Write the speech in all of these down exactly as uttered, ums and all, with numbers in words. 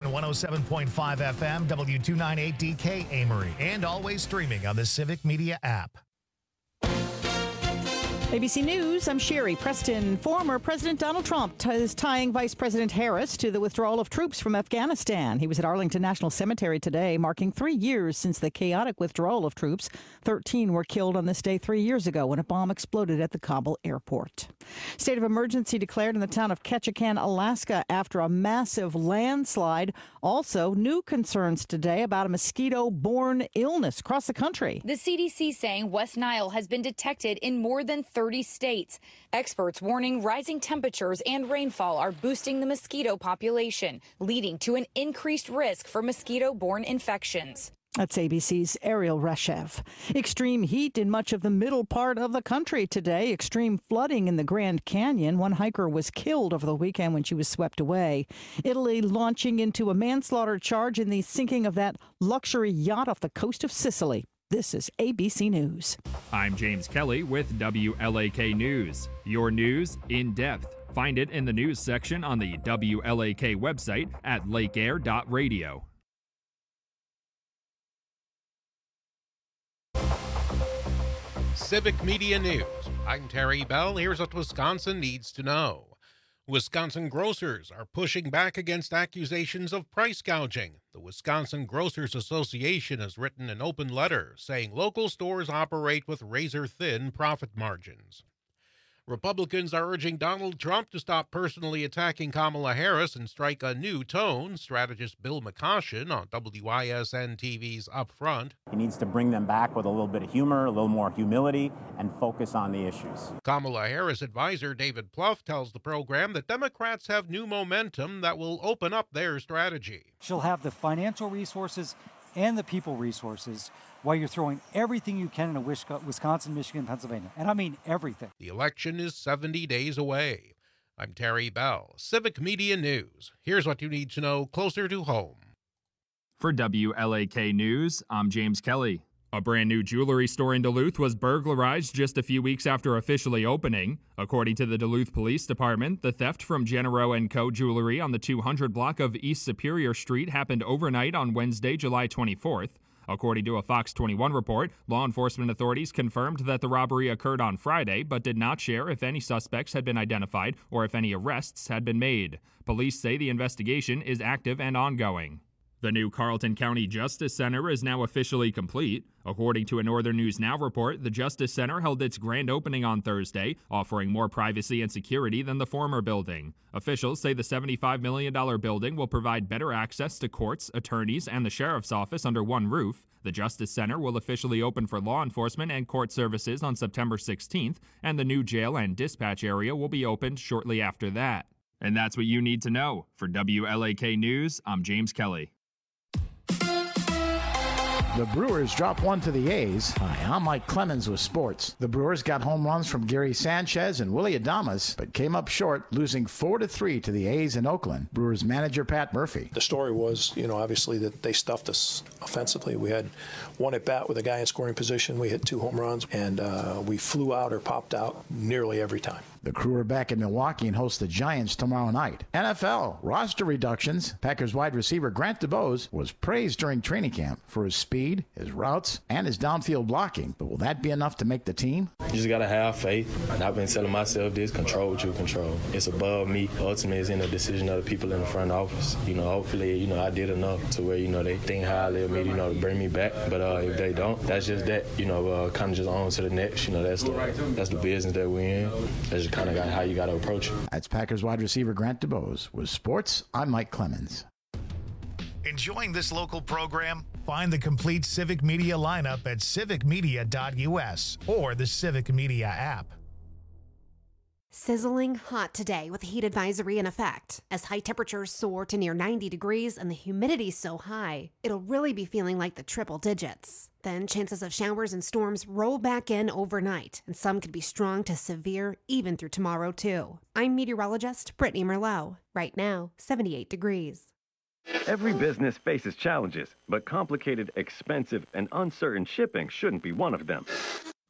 on one oh seven point five F M, W two ninety-eight D K Amory, and always streaming on the Civic Media app. A B C News, I'm Sherry Preston. Former President Donald Trump t- is tying Vice President Harris to the withdrawal of troops from Afghanistan. He was at Arlington National Cemetery today, marking three years since the chaotic withdrawal of troops. Thirteen were killed on this day three years ago when a bomb exploded at the Kabul airport. State of emergency declared in the town of Ketchikan, Alaska, after a massive landslide. Also, new concerns today about a mosquito-borne illness across the country. The C D C saying West Nile has been detected in more than thirty states. Experts warning rising temperatures and rainfall are boosting the mosquito population, leading to an increased risk for mosquito-borne infections. That's A B C's Ariel Reshev. Extreme heat in much of the middle part of the country today. Extreme flooding in the Grand Canyon. One hiker was killed over the weekend when she was swept away. Italy launching into a manslaughter charge in the sinking of that luxury yacht off the coast of Sicily. This is A B C News. I'm James Kelly with W L A K News. Your news in depth. Find it in the news section on the W L A K website at lake air dot radio. Civic Media News. I'm Terry Bell. Here's what Wisconsin needs to know. Wisconsin grocers are pushing back against accusations of price gouging. The Wisconsin Grocers Association has written an open letter saying local stores operate with razor-thin profit margins. Republicans are urging Donald Trump to stop personally attacking Kamala Harris and strike a new tone. Strategist Bill McCoshen on W I S N T V's Up Front. He needs to bring them back with a little bit of humor, a little more humility, and focus on the issues. Kamala Harris advisor David Plouffe tells the program that Democrats have new momentum that will open up their strategy. She'll have the financial resources and the people resources while you're throwing everything you can into Wisconsin, Michigan, Pennsylvania. And I mean everything. The election is seventy days away. I'm Terry Bell, Civic Media News. Here's what you need to know closer to home. For W L A K News, I'm James Kelly. A brand new jewelry store in Duluth was burglarized just a few weeks after officially opening. According to the Duluth Police Department, the theft from Genero and Co. Jewelry on the two hundred block of East Superior Street happened overnight on Wednesday, July twenty-fourth. According to a Fox twenty-one report, law enforcement authorities confirmed that the robbery occurred on Friday, but did not share if any suspects had been identified or if any arrests had been made. Police say the investigation is active and ongoing. The new Carleton County Justice Center is now officially complete. According to a Northern News Now report, the Justice Center held its grand opening on Thursday, offering more privacy and security than the former building. Officials say the seventy-five million dollars building will provide better access to courts, attorneys, and the sheriff's office under one roof. The Justice Center will officially open for law enforcement and court services on September sixteenth, and the new jail and dispatch area will be opened shortly after that. And that's what you need to know. For W L A K News, I'm James Kelly. The Brewers drop one to the A's. Hi, I'm Mike Clemens with sports. The Brewers got home runs from Gary Sanchez and Willie Adames, but came up short, losing four to three to the A's in Oakland. Brewers manager Pat Murphy. The story was, you know, obviously that they stuffed us offensively. We had one at bat with a guy in scoring position. We hit two home runs, and uh, we flew out or popped out nearly every time. The Crew are back in Milwaukee and host the Giants tomorrow night. N F L roster reductions. Packers wide receiver Grant DuBose was praised during training camp for his speed, his routes, and his downfield blocking. But will that be enough to make the team? You just gotta have faith. And I've been telling myself this: control what you control. It's above me. Ultimately, it's in the decision of the people in the front office. You know, hopefully, you know, I did enough to where you know they think highly of me, you know, to bring me back. But uh, if they don't, that's just that. You know, uh, kind of just on to the next. You know, that's the that's the business that we're in. That's just kind of how you got to approach it. That's Packers wide receiver Grant DuBose. With sports, I'm Mike Clemens. Enjoying this local program? Find the complete Civic Media lineup at civic media dot U S or the Civic Media app. Sizzling hot today with a heat advisory in effect. As high temperatures soar to near ninety degrees and the humidity so high, it'll really be feeling like the triple digits. Then chances of showers and storms roll back in overnight, and some could be strong to severe even through tomorrow too. I'm meteorologist Brittany Merlot. Right now, seventy-eight degrees. Every business faces challenges, but complicated, expensive, and uncertain shipping shouldn't be one of them.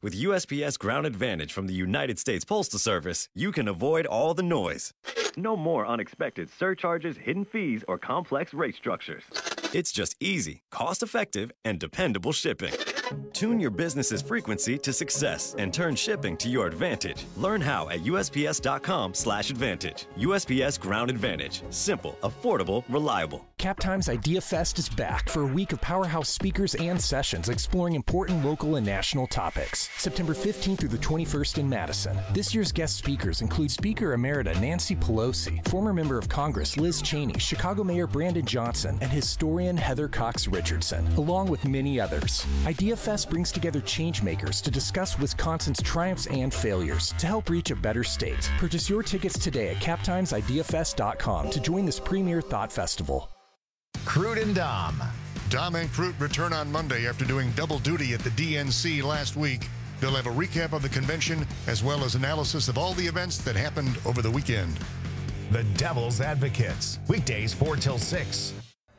With U S P S Ground Advantage from the United States Postal Service, you can avoid all the noise. No more unexpected surcharges, hidden fees, or complex rate structures. It's just easy, cost-effective, and dependable shipping. Tune your business's frequency to success and turn shipping to your advantage. Learn how at U S P S dot com slash advantage. U S P S Ground Advantage. Simple, affordable, reliable. Captime's Idea Fest is back for a week of powerhouse speakers and sessions exploring important local and national topics. September fifteenth through the twenty-first in Madison. This year's guest speakers include Speaker Emerita Nancy Pelosi, former member of Congress Liz Cheney, Chicago Mayor Brandon Johnson, and historian Heather Cox Richardson, along with many others. Idea Fest brings together changemakers to discuss Wisconsin's triumphs and failures to help reach a better state. Purchase your tickets today at captimes idea fest dot com to join this premier thought festival. Crute and Dom. Dom and Crute return on Monday after doing double duty at the D N C last week. They'll have a recap of the convention as well as analysis of all the events that happened over the weekend. The Devil's Advocates. Weekdays four till six.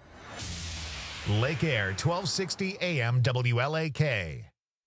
Lake Air, twelve sixty A M W L A K.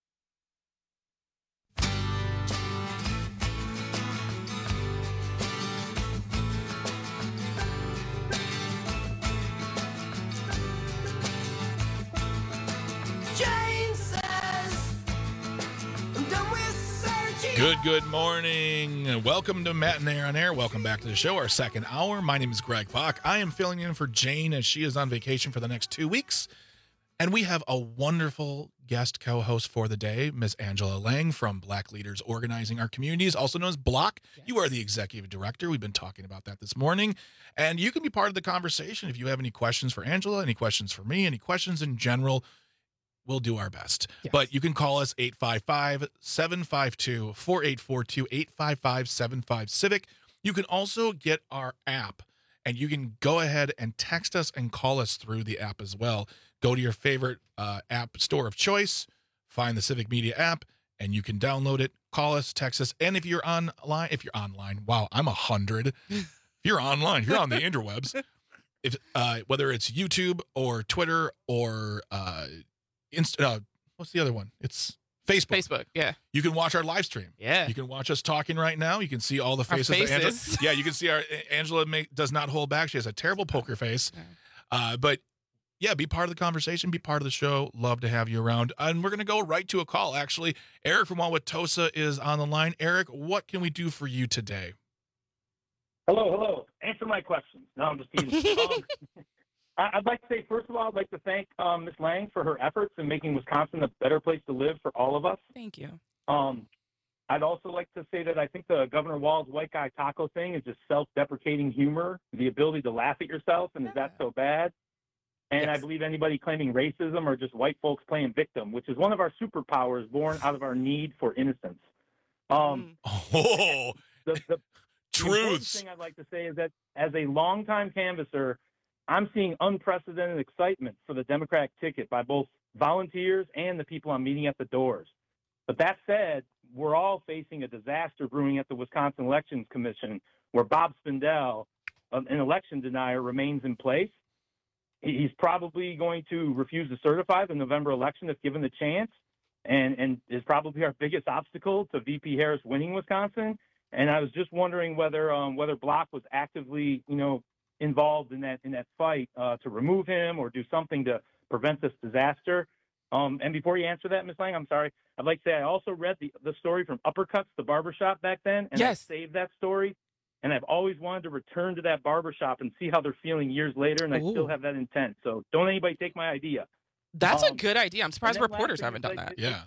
Good, good morning. Welcome to Matinee on Air. Welcome back to the show, our second hour. My name is Greg Bach. I am filling in for Jane as she is on vacation for the next two weeks. And we have a wonderful guest co-host for the day, Miss Angela Lang from Black Leaders Organizing Our Communities, also known as Block. Yes. You are the executive director. We've been talking about that this morning. And you can be part of the conversation if you have any questions for Angela, any questions for me, any questions in general. We'll do our best. Yes. But you can call us eight five five, seven five two, four eight four two, eight five five, seven five Civic. You can also get our app, and you can go ahead and text us and call us through the app as well. Go to your favorite uh, app store of choice, find the Civic Media app, and you can download it, call us, text us. And if you're online, if you're online, wow, I'm a hundred. If you're online, if you're on the interwebs, if uh, whether it's YouTube or Twitter or uh, Inst- uh, what's the other one? It's Facebook. Facebook, yeah. You can watch our live stream. Yeah. You can watch us talking right now. You can see all the faces. Our faces. Of Angela. Yeah, you can see our Angela may, does not hold back. She has a terrible poker face. Uh, but yeah, be part of the conversation. Be part of the show. Love to have you around. And we're going to go right to a call, actually. Eric from Wauwatosa is on the line. Eric, what can we do for you today? Hello, hello. Answer my questions. No, I'm just kidding. um, I'd like to say, first of all, I'd like to thank um, Miz Lang for her efforts in making Wisconsin a better place to live for all of us. Thank you. Um, I'd also like to say that I think the Governor Walz white guy taco thing is just self-deprecating humor, the ability to laugh at yourself, and is that so bad? And yes. I believe anybody claiming racism are just white folks playing victim, which is one of our superpowers born out of our need for innocence. Um, oh, the, the, truths. The thing I'd like to say is that as a longtime canvasser, I'm seeing unprecedented excitement for the Democratic ticket by both volunteers and the people I'm meeting at the doors. But that said, we're all facing a disaster brewing at the Wisconsin Elections Commission, where Bob Spindell, an election denier, remains in place. He's probably going to refuse to certify the November election if given the chance, and, and is probably our biggest obstacle to V P Harris winning Wisconsin. And I was just wondering whether um, whether Block was actively, you know, involved in that in that fight uh, to remove him or do something to prevent this disaster. Um, and before you answer that, Miz Lang, I'm sorry. I'd like to say I also read the, the story from Uppercuts, the barbershop back then, and yes. I saved that story. And I've always wanted to return to that barbershop and see how they're feeling years later, and I Ooh. still have that intent. So don't anybody take my idea. That's um, a good idea. I'm surprised reporters haven't done like, that. Yeah.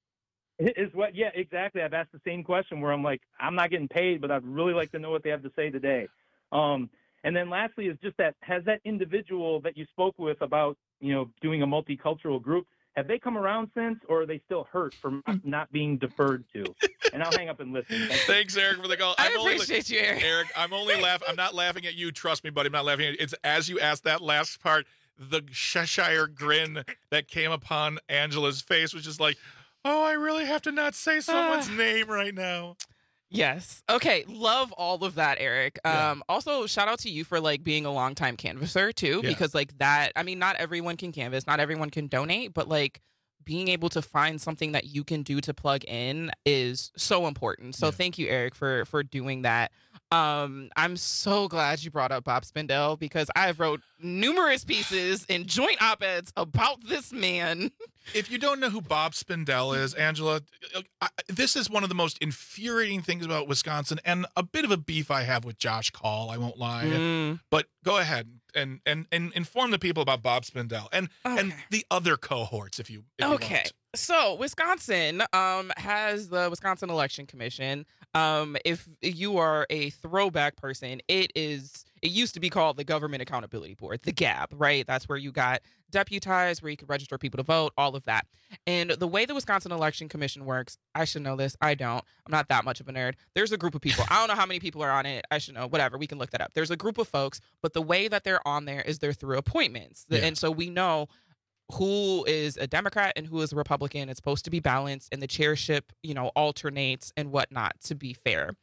Is what? Yeah, exactly. I've asked the same question where I'm like, I'm not getting paid, but I'd really like to know what they have to say today. Um, and then lastly is just that, has that individual that you spoke with about, you know, doing a multicultural group, have they come around since, or are they still hurt for not being deferred to? And I'll hang up and listen. Thank Thanks, Eric, for the call. I I'm appreciate only, you, Eric. Eric, I'm only laughing. I'm not laughing at you. Trust me, buddy. I'm not laughing at you. It's as you asked that last part, the Cheshire grin that came upon Angela's face was just like, oh, I really have to not say someone's uh, name right now. Yes. Okay. Love all of that, Eric. Yeah. Um, also, shout out to you for like being a longtime canvasser too, Yeah. because like that, I mean, not everyone can canvas, not everyone can donate, but like being able to find something that you can do to plug in is so important. So yeah. thank you, Eric, for for doing that. Um, I'm so glad you brought up Bob Spindell, because I've wrote numerous pieces in joint op-eds about this man. If you don't know who Bob Spindell is, Angela, I, this is one of the most infuriating things about Wisconsin, and a bit of a beef I have with Josh Call, I won't lie. Mm. But go ahead and, and and inform the people about Bob Spindell and, okay. and the other cohorts, if you if Okay. you want. So Wisconsin um, has the Wisconsin Election Commission. Um, if you are a throwback person, it is. It used to be called the Government Accountability Board, the G A B, right? That's where you got deputized, where you could register people to vote, all of that. And the way the Wisconsin Election Commission works, I should know this. I don't. I'm not that much of a nerd. There's a group of people. I don't know how many people are on it. I should know. Whatever. We can look that up. There's a group of folks, but the way that they're on there is they're through appointments. Yeah. And so we know who is a Democrat and who is a Republican. It's supposed to be balanced, and the chairship, you know, alternates and whatnot, to be fair.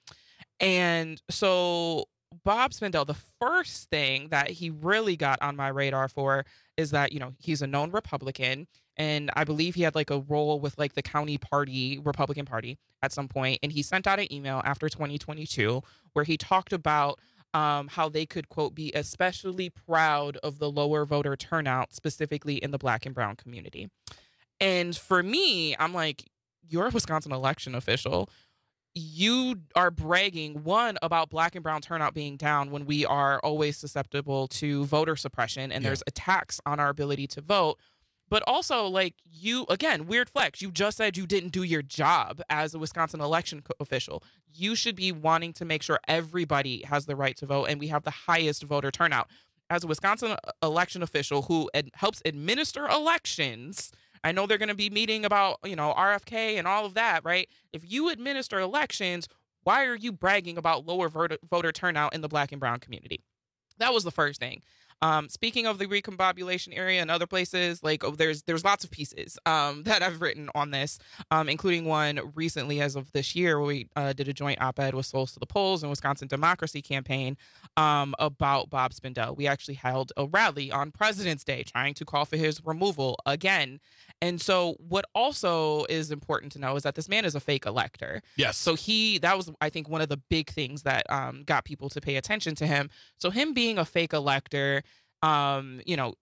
And so Bob Spindell, the first thing that he really got on my radar for is that, you know, he's a known Republican, and I believe he had like a role with like the county party, Republican Party at some point. And he sent out an email after twenty twenty-two where he talked about Um, how they could, quote, be especially proud of the lower voter turnout, specifically in the Black and brown community. And for me, I'm like, you're a Wisconsin election official. You are bragging, one, about Black and brown turnout being down when we are always susceptible to voter suppression and yeah. there's attacks on our ability to vote. But also, like, you, again, weird flex. You just said you didn't do your job as a Wisconsin election co- official. You should be wanting to make sure everybody has the right to vote, and we have the highest voter turnout. As a Wisconsin election official who ad- helps administer elections, I know they're going to be meeting about, you know, R F K and all of that, right? If you administer elections, why are you bragging about lower voter, voter turnout in the Black and brown community? That was the first thing. Um, speaking of the recombobulation area and other places, like oh, there's there's lots of pieces um, that I've written on this, um, including one recently as of this year where we uh, did a joint op-ed with Souls to the Polls and Wisconsin Democracy Campaign um, about Bob Spindell. We actually held a rally on President's Day trying to call for his removal again. And so what also is important to know is that this man is a fake elector. Yes. So he, that was, I think, one of the big things that um, got people to pay attention to him. So him being a fake elector, um, you know,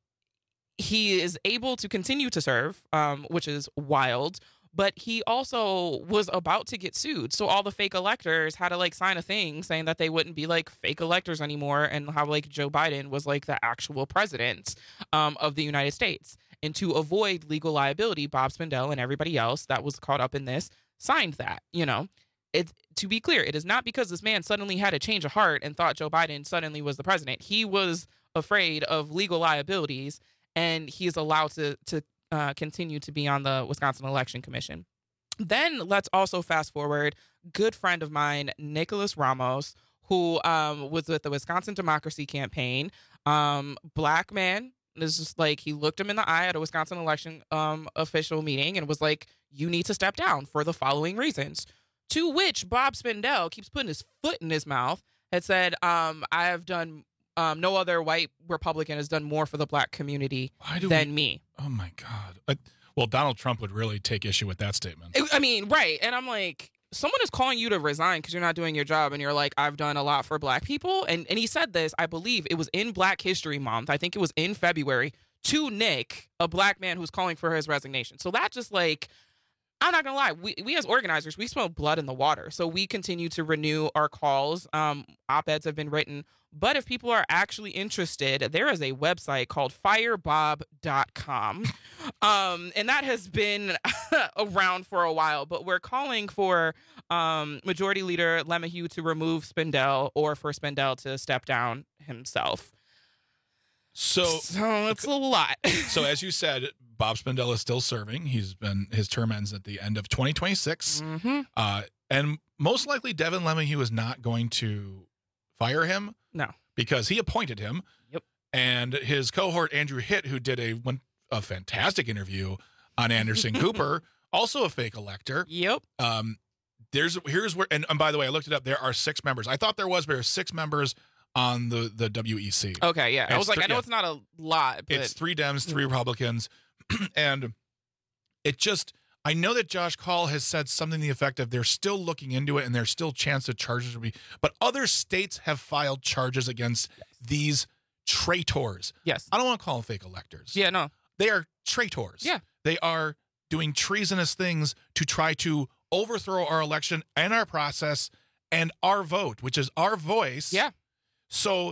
he is able to continue to serve, um, which is wild. But he also was about to get sued. So all the fake electors had to like sign a thing saying that they wouldn't be like fake electors anymore, and how like Joe Biden was like the actual president um, of the United States. And to avoid legal liability, Bob Spindell and everybody else that was caught up in this signed that, you know. It, to be clear, it is not because this man suddenly had a change of heart and thought Joe Biden suddenly was the president. He was afraid of legal liabilities, and he is allowed to to uh, continue to be on the Wisconsin Election Commission. Then let's also fast forward. Good friend of mine, Nicholas Ramos, who um, was with the Wisconsin Democracy Campaign, um, black man. It's just like he looked him in the eye at a Wisconsin election um, official meeting and was like, you need to step down for the following reasons. To which Bob Spindell keeps putting his foot in his mouth, had said, um, I have done, um, no other white Republican has done more for the black community than we, me. Oh, my God. Uh, well, Donald Trump would really take issue with that statement. I mean, right. And I'm like, someone is calling you to resign because you're not doing your job, and you're like, I've done a lot for black people. And and he said this, I believe it was in Black History Month. I think it was in February, to Nick, a black man who's calling for his resignation. So that just like, I'm not gonna lie, we, we as organizers, we smell blood in the water. So we continue to renew our calls. Um, op-eds have been written. But if people are actually interested, there is a website called firebob dot com. Um, and that has been around for a while. But we're calling for um, Majority Leader LeMahieu to remove Spindell, or for Spindell to step down himself. So, so it's a lot. So as you said, Bob Spindell is still serving. He's been, his term ends at the end of twenty twenty-six. Mm-hmm. Uh, and most likely Devin LeMahieu is not going to fire him. No. Because he appointed him. Yep. And his cohort, Andrew Hitt, who did a one, a fantastic interview on Anderson Cooper, also a fake elector. Yep. Um, there's, here's where, and, and by the way, I looked it up. There are six members. I thought there was, but there are six members on the, the W E C. Okay, yeah. And I was like, th- I know yeah. it's not a lot, but It's three Dems, three Republicans. And it just, I know that Josh Kaul has said something to the effect of they're still looking into it and there's still chance that charges will be, but other states have filed charges against yes. these traitors. Yes. I don't want to call them fake electors. Yeah, no. They are traitors. Yeah. They are doing treasonous things to try to overthrow our election and our process and our vote, which is our voice. Yeah. So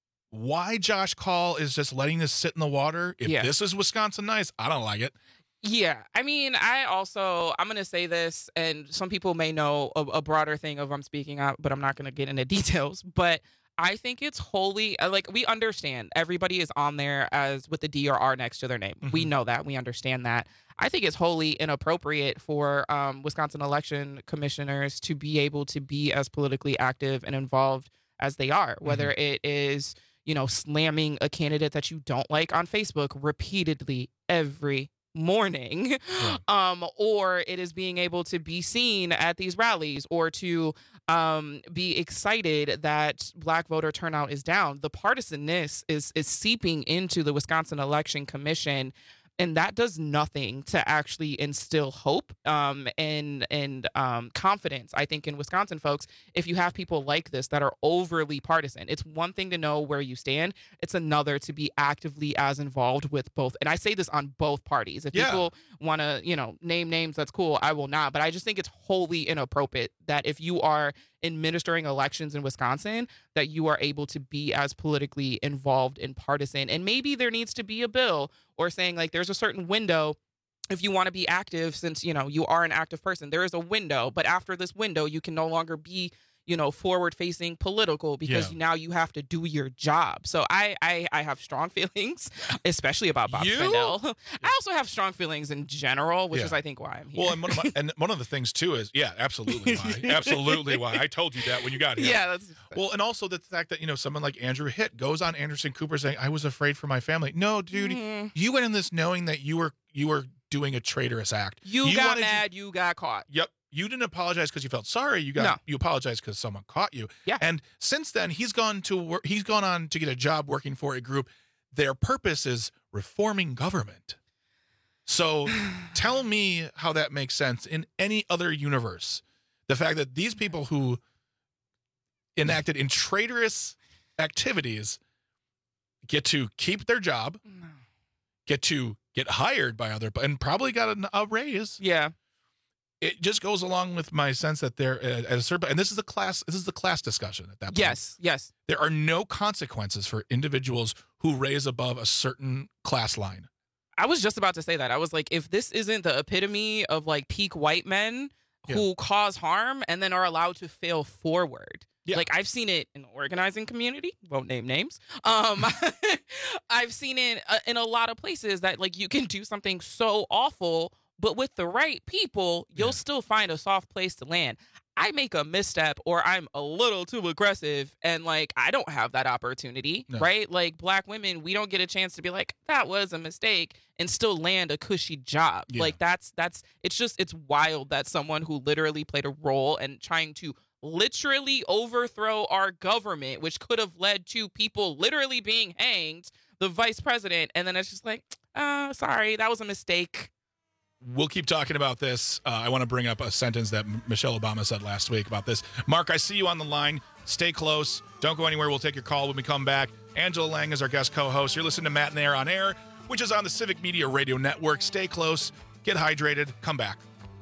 why Josh Kaul is just letting this sit in the water? If yeah. this is Wisconsin nice, I don't like it. Yeah. I mean, I also, I'm going to say this, and some people may know a, a broader thing of I'm speaking out, but I'm not going to get into details. But I think it's wholly, like, we understand everybody is on there as with the D or R next to their name. Mm-hmm. We know that. We understand that. I think it's wholly inappropriate for um, Wisconsin election commissioners to be able to be as politically active and involved as they are, whether mm-hmm. it is, you know, slamming a candidate that you don't like on Facebook repeatedly every morning, yeah. um, or it is being able to be seen at these rallies or to um, be excited that Black voter turnout is down. The partisanness is is seeping into the Wisconsin Election Commission. And that does nothing to actually instill hope um, and and um, confidence, I think, in Wisconsin folks, if you have people like this that are overly partisan. It's one thing to know where you stand. It's another to be actively as involved with both. And I say this on both parties. If yeah. people want to, you know, name names, that's cool. I will not. But I just think it's wholly inappropriate that if you are administering elections in Wisconsin, that you are able to be as politically involved and partisan. And maybe there needs to be a bill or saying like there's a certain window if you want to be active, since, you know, you are an active person. There is a window, but after this window, you can no longer be, you know, forward facing political because yeah. now you have to do your job. So I I, I have strong feelings, especially about Bob you? Spindell. I also have strong feelings in general, which yeah. is I think why I'm here. Well, and one, of my, and one of the things too is, yeah, absolutely why. Absolutely why. I told you that when you got here. Yeah, that's well, and also the fact that, you know, someone like Andrew Hitt goes on Anderson Cooper saying, I was afraid for my family. No, dude, mm-hmm. you went in this knowing that you were you were doing a traitorous act. You, you got mad, you, you got caught. Yep. You didn't apologize because you felt sorry. You got no. you apologized because someone caught you. Yeah. And since then, he's gone to work. He's gone on to get a job working for a group. Their purpose is reforming government. So, tell me how that makes sense in any other universe. The fact that these people who enacted in traitorous activities get to keep their job, no. get to get hired by other, and probably got a, a raise. Yeah. It just goes along with my sense that they're at a certain, and this is a class, this is the class discussion at that point. Yes, yes. There are no consequences for individuals who raise above a certain class line. I was just about to say that. I was like, if this isn't the epitome of like peak white men who yeah. cause harm and then are allowed to fail forward. Yeah. Like I've seen it in the organizing community, won't name names. Um, I've seen it uh, in a lot of places that like you can do something so awful, but with the right people, you'll yeah. still find a soft place to land. I make a misstep or I'm a little too aggressive and like I don't have that opportunity, no. right? Like Black women, we don't get a chance to be like, that was a mistake and still land a cushy job. Yeah. Like that's, that's, it's just, it's wild that someone who literally played a role in trying to literally overthrow our government, which could have led to people literally being hanged, the vice president. And then it's just like, uh, sorry, that was a mistake. We'll keep talking about this. Uh, I want to bring up a sentence that M- Michelle Obama said last week about this. Mark, I see you on the line. Stay close. Don't go anywhere. We'll take your call when we come back. Angela Lang is our guest co-host. You're listening to Matt and Air on Air, which is on the Civic Media Radio Network. Stay close. Get hydrated. Come back.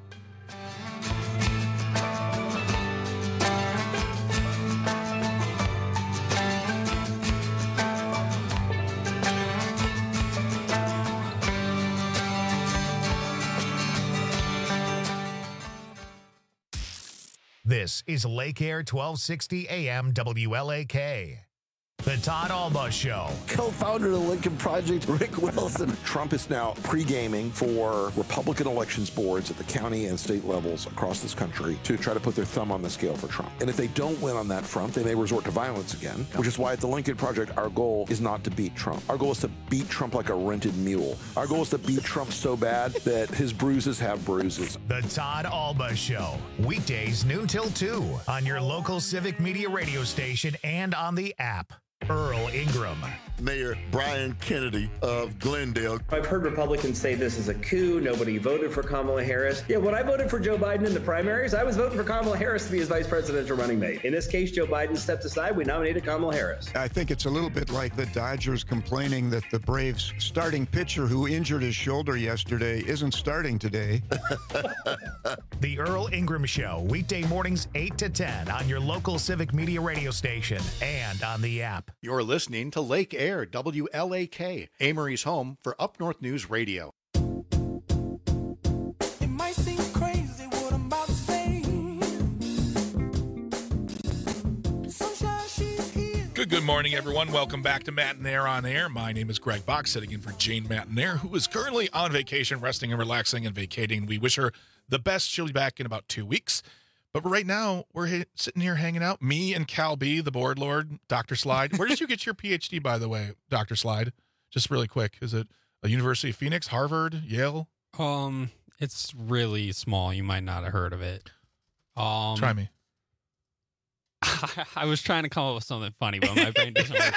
This is Lake Air twelve sixty A M W L A K. The Todd Alba Show. Co-founder of the Lincoln Project, Rick Wilson. Trump is now pre-gaming for Republican elections boards at the county and state levels across this country to try to put their thumb on the scale for Trump. And if they don't win on that front, they may resort to violence again, which is why at the Lincoln Project, our goal is not to beat Trump. Our goal is to beat Trump like a rented mule. Our goal is to beat Trump so bad that his bruises have bruises. The Todd Alba Show. Weekdays noon till two on your local Civic Media radio station and on the app. Earl Ingram. Mayor Brian Kennedy of Glendale. I've heard Republicans say this is a coup. Nobody voted for Kamala Harris. Yeah, when I voted for Joe Biden in the primaries, I was voting for Kamala Harris to be his vice presidential running mate. In this case, Joe Biden stepped aside. We nominated Kamala Harris. I think it's a little bit like the Dodgers complaining that the Braves starting pitcher who injured his shoulder yesterday isn't starting today. The Earl Ingram Show, weekday mornings eight to ten on your local Civic Media radio station and on the app. You're listening to Lake Air, W L A K, Amory's home for Up North News Radio. It might seem crazy what I'm about to say. Sunshine, she's here. Good, good morning, everyone. Welcome back to Matt and Air on Air. My name is Greg Bach, sitting in for Jane Matt and Air, who is currently on vacation, resting and relaxing and vacating. We wish her the best. She'll be back in about two weeks. But right now, we're ha- sitting here hanging out. Me and Cal B, the board lord, Doctor Slide. Where did you get your P H D, by the way, Doctor Slide? Just really quick. Is it a University of Phoenix, Harvard, Yale? Um, it's really small. You might not have heard of it. Um, Try me. I was trying to come up with something funny, but my brain doesn't work.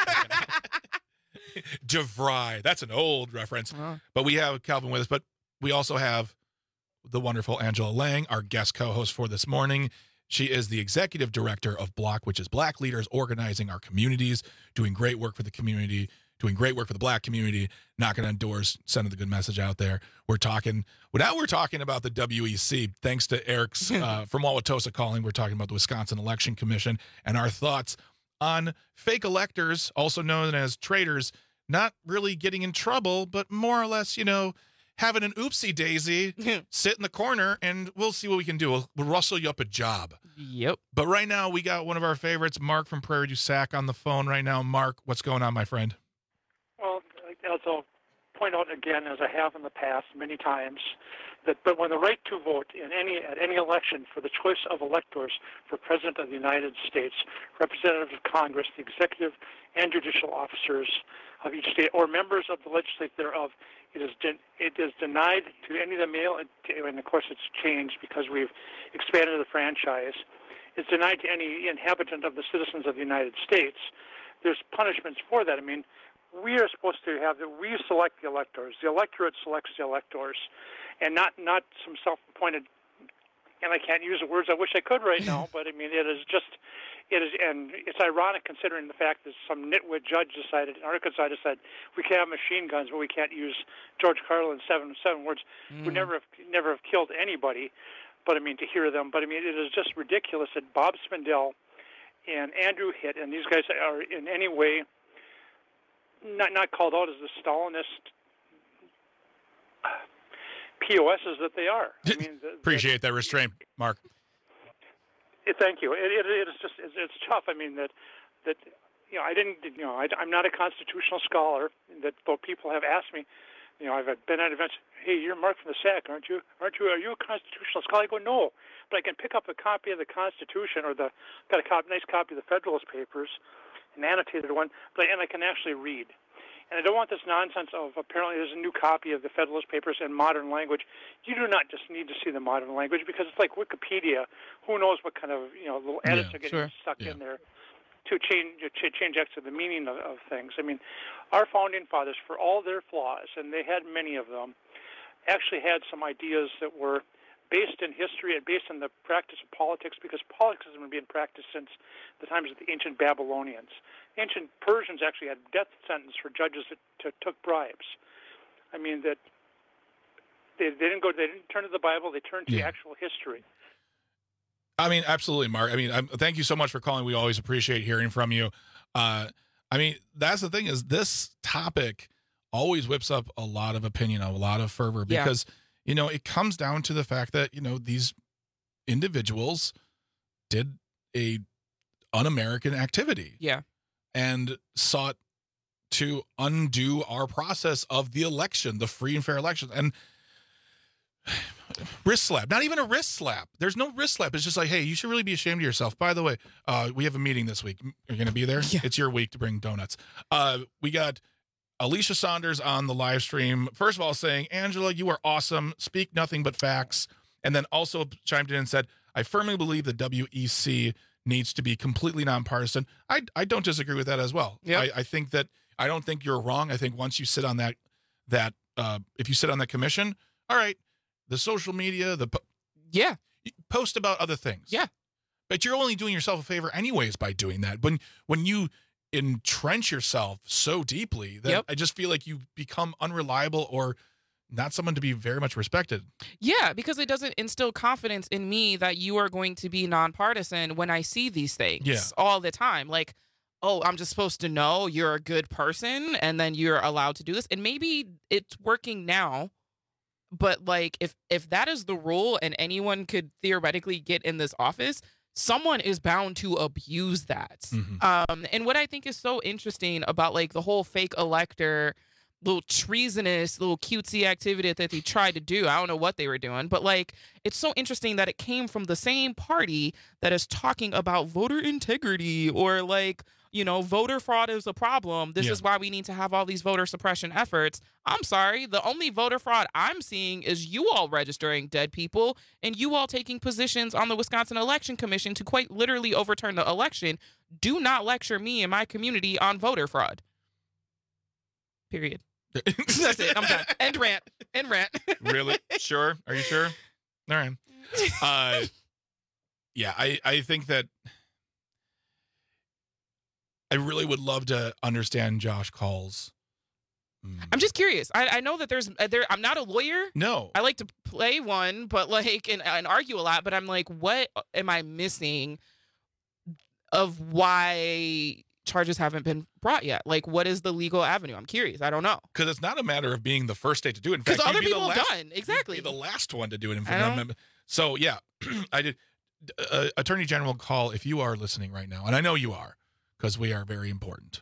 DeVry. That's an old reference. Uh-huh. But we have Calvin with us. But we also have the wonderful Angela Lang, our guest co-host for this morning. She is the executive director of Block, which is Black Leaders Organizing Our Communities, doing great work for the community, doing great work for the Black community, knocking on doors, sending the good message out there. We're talking, well, now we're talking about the W E C. Thanks to Eric's uh, from Wauwatosa calling, we're talking about the Wisconsin Election Commission and our thoughts on fake electors, also known as traitors, not really getting in trouble, but more or less, you know, having an oopsie daisy, sit in the corner, and we'll see what we can do. We'll, we'll rustle you up a job. Yep. But right now, we got one of our favorites, Mark from Prairie du Sac, on the phone right now. Mark, what's going on, my friend? Well, as I'll point out again, as I have in the past many times, that but when the right to vote in any at any election for the choice of electors for President of the United States, representatives of Congress, the executive and judicial officers of each state, or members of the legislature thereof, it is de- it is denied to any of the male, and of course it's changed because we've expanded the franchise. It's denied to any inhabitant of the citizens of the United States. There's punishments for that. I mean, we are supposed to have the, we select the electors. The electorate selects the electors, and not not some self-appointed. And I can't use the words I wish I could right now, but I mean it is just it is, and it's ironic considering the fact that some nitwit judge decided in Arkansas decided we can have machine guns, but we can't use George Carlin's seven seven words. Mm. We never have never have killed anybody, but I mean to hear them. But I mean it is just ridiculous that Bob Spindell and Andrew Hitt and these guys are in any way not not called out as the Stalinist P O Ss that they are. I mean, the, appreciate that restraint, Mark. It, thank you. It, it, it is just it's, it's tough. I mean that that you know I didn't you know I, I'm not a constitutional scholar. That though people have asked me, you know I've been at events. Hey, you're Mark from the S A C, aren't you? Aren't you? Are you a constitutional scholar? I go no, but I can pick up a copy of the Constitution or the got a copy, nice copy of the Federalist Papers, an annotated one, but and I can actually read. And I don't want this nonsense of apparently there's a new copy of the Federalist Papers in modern language. You do not just need to see the modern language because it's like Wikipedia. Who knows what kind of you know little edits yeah, are getting sure. stuck yeah. in there to change to change actually the meaning of, of things. I mean, our founding fathers, for all their flaws, and they had many of them, actually had some ideas that were based in history and based on the practice of politics, because politics has been being practiced since the times of the ancient Babylonians. Ancient Persians actually had death sentence for judges that t- took bribes. I mean that they, they didn't go. They didn't turn to the Bible. They turned to yeah. actual history. I mean, absolutely, Mark. I mean, I'm, thank you so much for calling. We always appreciate hearing from you. Uh, I mean, that's the thing is this topic always whips up a lot of opinion, a lot of fervor, because yeah. you know it comes down to the fact that you know these individuals did a un-American activity. Yeah. And sought to undo our process of the election, the free and fair election. And wrist slap, not even a wrist slap. There's no wrist slap. It's just like, hey, you should really be ashamed of yourself. By the way, uh, we have a meeting this week. You're going to be there? Yeah. It's your week to bring donuts. Uh, we got Alicia Saunders on the live stream. First of all, saying, Angela, you are awesome. Speak nothing but facts. And then also chimed in and said, I firmly believe the W E C needs to be completely nonpartisan. I I don't disagree with that as well. Yep. I, I think that I don't think you're wrong. I think once you sit on that, that uh, if you sit on that commission, all right, the social media, the po- yeah, post about other things. Yeah, but you're only doing yourself a favor anyways by doing that. When when you entrench yourself so deeply that Yep. I just feel like you become unreliable or not someone to be very much respected. Yeah, because it doesn't instill confidence in me that you are going to be nonpartisan when I see these things Yeah. all the time. Like, oh, I'm just supposed to know you're a good person and then you're allowed to do this. And maybe it's working now, but like if if that is the rule and anyone could theoretically get in this office, someone is bound to abuse that. Mm-hmm. Um, and what I think is so interesting about like the whole fake elector, little treasonous, little cutesy activity that they tried to do. I don't know what they were doing, but like it's so interesting that it came from the same party that is talking about voter integrity or like, you know, voter fraud is a problem. This Yeah. is why we need to have all these voter suppression efforts. I'm sorry. The only voter fraud I'm seeing is you all registering dead people and you all taking positions on the Wisconsin Election Commission to quite literally overturn the election. Do not lecture me and my community on voter fraud. Period. That's it. I'm done. End rant. End rant. Really? Sure? Are you sure? All right. Uh, yeah, I, I think that I really would love to understand Josh Call's. I'm just curious. I, I know that there's uh, there. I'm not a lawyer. No. I like to play one, but like and, and argue a lot. But I'm like, what am I missing of why charges haven't been brought yet? Like, what is the legal avenue? I'm curious. I don't know. Because it's not a matter of being the first state to do it. In fact, Because other you'd be the people have last- done. Exactly. You'd be the last one to do it. In I know. fact, so yeah, I did. Uh, Attorney General Call, if you are listening right now, and I know you are, because we are very important.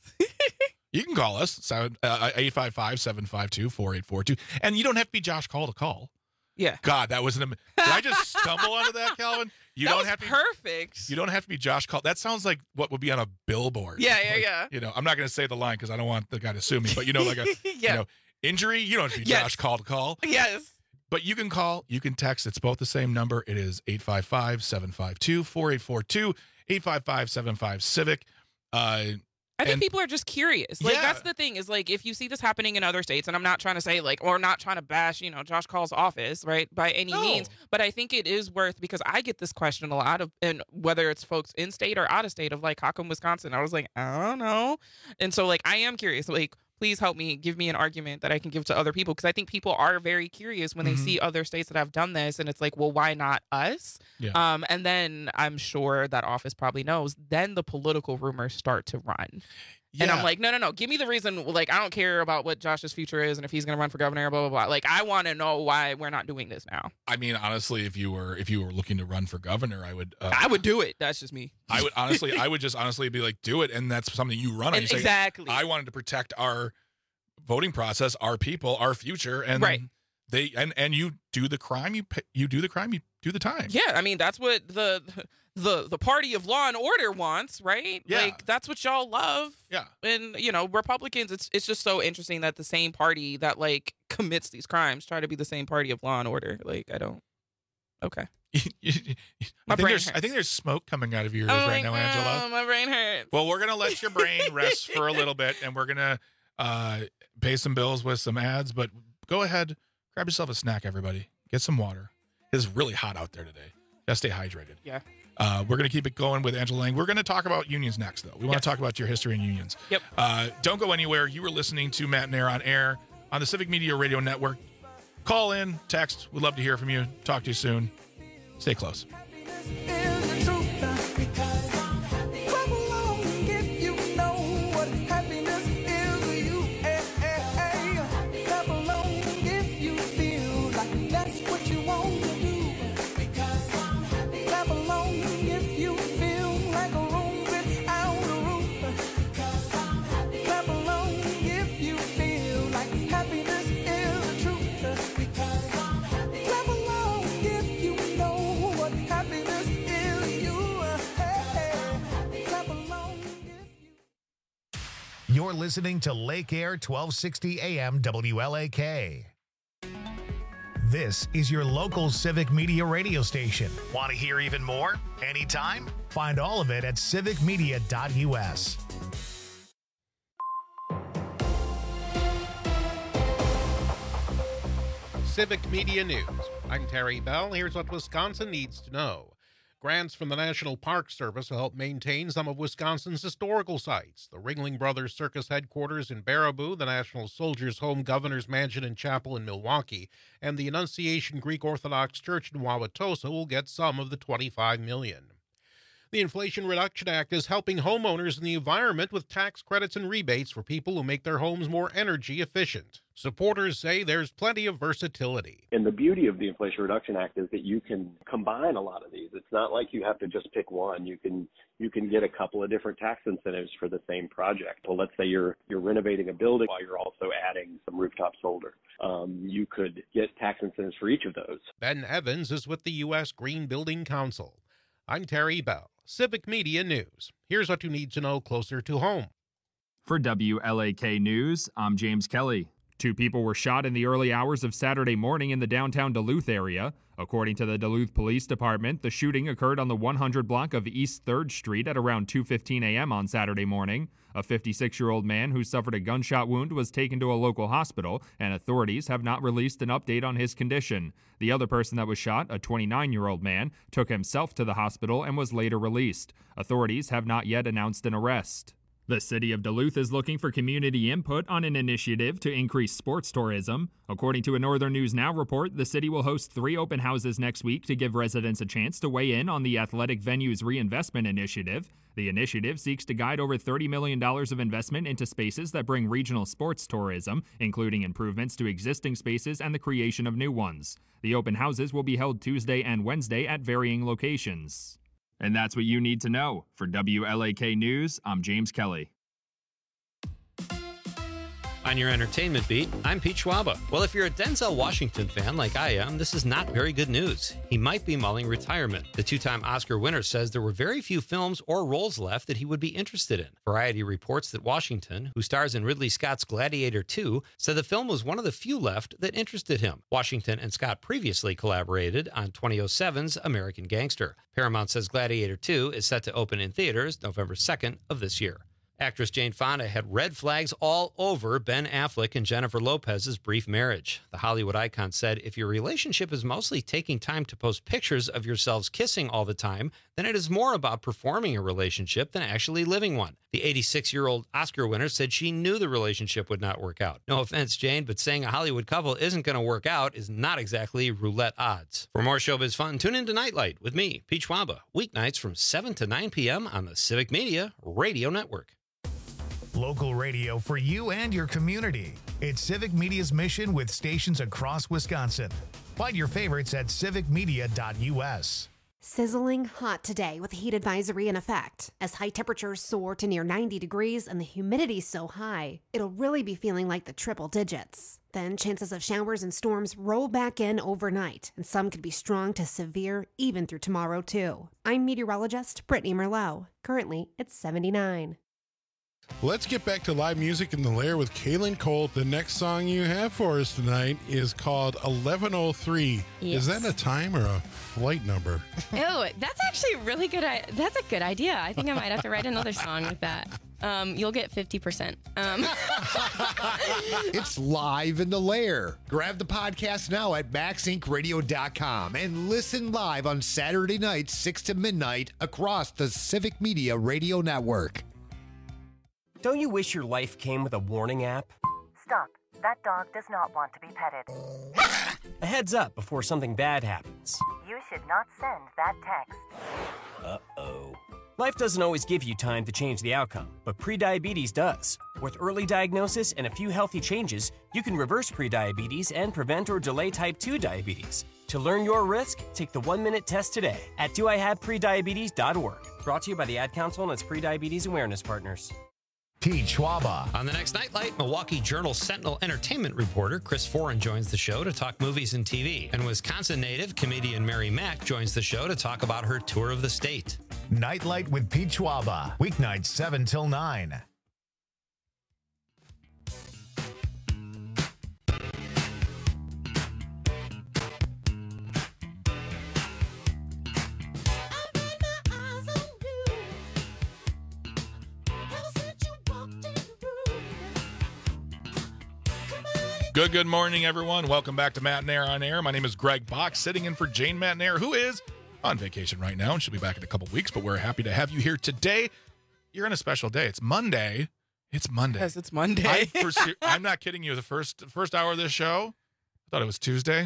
You can call us, seven, uh, eight five five, seven five two, four eight four two. And you don't have to be Josh Call to call. Yeah. God, that was an. Am- Did I just stumble onto that, Calvin? You That don't was have to be, perfect. You don't have to be Josh Call. That sounds like what would be on a billboard. Yeah, yeah, Like, yeah. You know, I'm not going to say the line because I don't want the guy to sue me. But you know, like a Yeah. you know injury. You don't have to be Yes. Josh Call to call. Yes. But you can call, you can text. It's both the same number. It is eight five five, seven five two, four eight four two, eight five five, seven five civic. Uh, I think and- people are just curious. Like, Yeah. that's the thing is, like, if you see this happening in other states, and I'm not trying to say, like, or not trying to bash, you know, Josh Call's office, right, by any No. means, but I think it is worth, because I get this question a lot of, and whether it's folks in state or out of state, of like, how come Wisconsin? I was like, I don't know. And so, like, I am curious. Like, please help me, give me an argument that I can give to other people, because I think people are very curious when Mhm. they see other states that have done this, and it's like, well, why not us? Yeah. Um, and then I'm sure that office probably knows. Then the political rumors start to run. And Yeah. I'm like, no, no, no. Give me the reason. Like, I don't care about what Josh's future is and if he's going to run for governor, blah, blah, blah. Like, I want to know why we're not doing this now. I mean, honestly, if you were if you were looking to run for governor, I would. Uh, I would do it. That's just me. I would honestly, I would just honestly be like, do it, and that's something you run on. And You say, exactly. I wanted to protect our voting process, our people, our future, and Right. they and and you do the crime, you pay, you do the crime, you do the time. Yeah, I mean, that's what the the the party of law and order wants, right? Yeah. Like, that's what y'all love. Yeah. And, you know, Republicans, it's it's just so interesting that the same party that, like, commits these crimes try to be the same party of law and order. Like, I don't. Okay. I My think brain there's hurts. I think there's smoke coming out of your ears I'm right like, now, Angela. oh, my brain hurts. Well, we're gonna let your brain rest for a little bit, and we're gonna uh, pay some bills with some ads. But go ahead, grab yourself a snack, everybody. Get some water. It's really hot out there today. Gotta stay hydrated. Yeah. Uh, we're gonna keep it going with Angela Lang. We're gonna talk about unions next, though. We want Yes. to talk about your history in unions. Yep. Uh, don't go anywhere. You were listening to Matt and Air on air on the Civic Media Radio Network. Call in, text. We'd love to hear from you. Talk to you soon. Stay close. You're listening to Lake Air twelve sixty A M W L A K. This is your local Civic Media radio station. Want to hear even more? Anytime? Find all of it at civic media dot U S. Civic Media News. I'm Terry Bell. Here's what Wisconsin needs to know. Grants from the National Park Service will help maintain some of Wisconsin's historical sites. The Ringling Brothers Circus headquarters in Baraboo, the National Soldiers' Home Governor's Mansion and Chapel in Milwaukee, and the Annunciation Greek Orthodox Church in Wauwatosa will get some of the twenty-five million dollars. The Inflation Reduction Act is helping homeowners and the environment with tax credits and rebates for people who make their homes more energy efficient. Supporters say there's plenty of versatility. And the beauty of the Inflation Reduction Act is that you can combine a lot of these. It's not like you have to just pick one. You can you can get a couple of different tax incentives for the same project. Well, let's say you're you're renovating a building while you're also adding some rooftop solar. Um, you could get tax incentives for each of those. Ben Evans is with the U S Green Building Council. I'm Terry Bell, Civic Media News. Here's what you need to know closer to home. For W L A K News, I'm James Kelly. Two people were shot in the early hours of Saturday morning in the downtown Duluth area. According to the Duluth Police Department, the shooting occurred on the one hundred block of East third Street at around two fifteen a.m. on Saturday morning. A fifty-six-year-old man who suffered a gunshot wound was taken to a local hospital, and authorities have not released an update on his condition. The other person that was shot, a twenty-nine-year-old man, took himself to the hospital and was later released. Authorities have not yet announced an arrest. The city of Duluth is looking for community input on an initiative to increase sports tourism. According to a Northern News Now report, the city will host three open houses next week to give residents a chance to weigh in on the Athletic Venues Reinvestment Initiative. The initiative seeks to guide over thirty million dollars of investment into spaces that bring regional sports tourism, including improvements to existing spaces and the creation of new ones. The open houses will be held Tuesday and Wednesday at varying locations. And that's what you need to know. For W L A K News, I'm James Kelly. On your entertainment beat, I'm Pete Schwaba. Well, if you're a Denzel Washington fan like I am, this is not very good news. He might be mulling retirement. The two-time Oscar winner says there were very few films or roles left that he would be interested in. Variety reports that Washington, who stars in Ridley Scott's Gladiator two, said the film was one of the few left that interested him. Washington and Scott previously collaborated on twenty oh seven's American Gangster. Paramount says Gladiator two is set to open in theaters November second of this year. Actress Jane Fonda had red flags all over Ben Affleck and Jennifer Lopez's brief marriage. The Hollywood icon said, if your relationship is mostly taking time to post pictures of yourselves kissing all the time, then it is more about performing a relationship than actually living one. The eighty-six-year-old Oscar winner said she knew the relationship would not work out. No offense, Jane, but saying a Hollywood couple isn't going to work out is not exactly roulette odds. For more showbiz fun, tune into Nightlight with me, Pete Schwaba, weeknights from seven to nine p.m. on the Civic Media Radio Network. Local radio for you and your community. It's Civic Media's mission with stations across Wisconsin. Find your favorites at civic media dot u s. Sizzling hot today with a heat advisory in effect. As high temperatures soar to near ninety degrees and the humidity so high, it'll really be feeling like the triple digits. Then chances of showers and storms roll back in overnight, and some could be strong to severe even through tomorrow too. I'm meteorologist Brittany Merlot. Currently, it's seventy-nine. Let's get back to live music in the Lair with Kaylin Colt. The next song you have for us tonight is called eleven oh three. Yes. Is that a time or a flight number? Oh, that's actually a really good. I- that's a good idea. I think I might have to write another song with that. Um, you'll get fifty percent. Um. It's live in the Lair. Grab the podcast now at max inc radio dot com and listen live on Saturday nights, six to midnight, across the Civic Media Radio Network. Don't you wish your life came with a warning app? Stop. That dog does not want to be petted. A heads up before something bad happens. You should not send that text. Uh-oh. Life doesn't always give you time to change the outcome, but prediabetes does. With early diagnosis and a few healthy changes, you can reverse prediabetes and prevent or delay type two diabetes. To learn your risk, take the one-minute test today at do I have prediabetes dot org. Brought to you by the Ad Council and its prediabetes awareness partners. Pete Schwaba. On the next Nightlight, Milwaukee Journal Sentinel entertainment reporter Chris Foran joins the show to talk movies and T V. And Wisconsin native comedian Mary Mack joins the show to talk about her tour of the state. Nightlight with Pete Schwaba. Weeknights seven till nine. Come on Good, good morning, everyone. Welcome back to Mattinaire on Air. My name is Greg Bach, sitting in for Jane Mattinaire, who is on vacation right now, and she'll be back in a couple weeks, but we're happy to have you here today. You're on a special day. It's Monday. It's Monday. Yes, it's Monday. I, for, I'm not kidding you. The first first hour of this show, I thought it was Tuesday.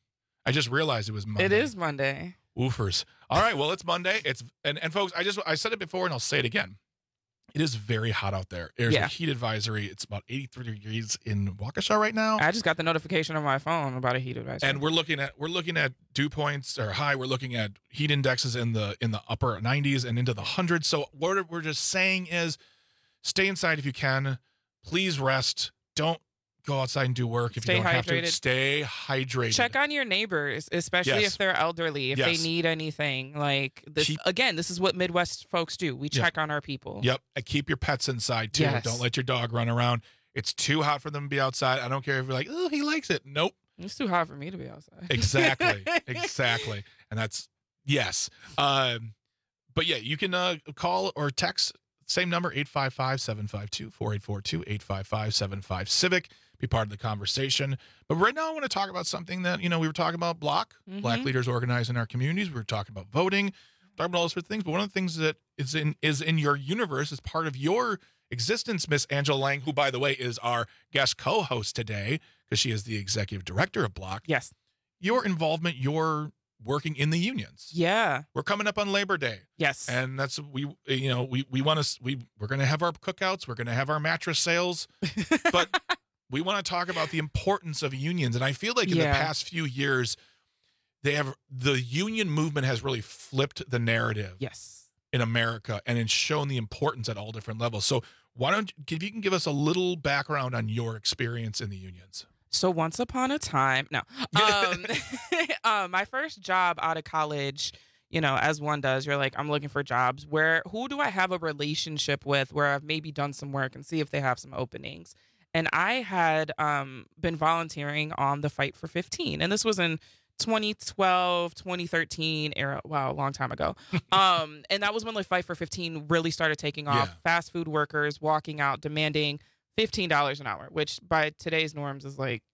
I just realized it was Monday. It is Monday. Woofers. All right, well, it's Monday. It's and, and folks, I just I said it before, and I'll say it again. It is very hot out there. There's Yeah. a heat advisory. It's about eighty-three degrees in Waukesha right now. I just got the notification on my phone about a heat advisory. And we're looking at we're looking at dew points or high. We're looking at heat indexes in the in the upper nineties and into the hundreds. So what we're just saying is, stay inside if you can. Please rest. Don't go outside and do work if Stay you don't have hydrated. to. Stay hydrated. Check on your neighbors, especially Yes. if they're elderly, if Yes. they need anything. Like this Keep- again, this is what Midwest folks do. We Yeah. check on our people. Yep. And keep your pets inside too. Yes. Don't let your dog run around. It's too hot for them to be outside. I don't care if you're like, oh, he likes it. Nope. It's too hot for me to be outside. Exactly. exactly. And that's yes. Um, but yeah, you can uh, call or text same number eight five five, seven five two, four eight four two, eight five five, seven five Civic. Be part of the conversation. But right now I want to talk about something that, you know, we were talking about block, Mhm. black leaders organized in our communities. We were talking about voting, talking about all those sorts of things. But one of the things that is in is in your universe, is part of your existence, Miss Angela Lang, who, by the way, is our guest co-host today because she is the executive director of Block. Yes. Your involvement, your working in the unions. Yeah. We're coming up on Labor Day. Yes. And that's we you know, we we want to we we're going to have our cookouts, we're going to have our mattress sales. But we want to talk about the importance of unions, and I feel like in Yeah. the past few years they have the union movement has really flipped the narrative. Yes. In America, and it's shown the importance at all different levels. So why don't if you can give us a little background on your experience in the unions? So once upon a time, no, um, um, my first job out of college, you know, as one does, you're like, I'm looking for jobs. Where, who do I have a relationship with where I've maybe done some work and see if they have some openings? And I had um, been volunteering on the Fight for fifteen, and this was in twenty twelve, twenty thirteen era. Wow, a long time ago. um, and that was when the Fight for fifteen really started taking off. Yeah. Fast food workers walking out demanding fifteen dollars an hour, which by today's norms is like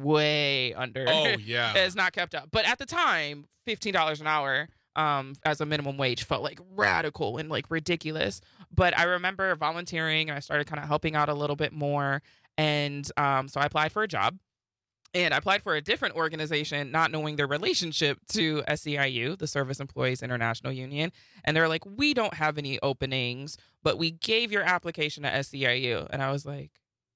way under. Oh, yeah. It's not kept up. But at the time, fifteen dollars an hour um, as a minimum wage felt like radical and like ridiculous. But I remember volunteering and I started kind of helping out a little bit more. And um, so I applied for a job. And I applied for a different organization, not knowing their relationship to S E I U, the Service Employees International Union. And they're like, we don't have any openings, but we gave your application to S E I U. And I was like,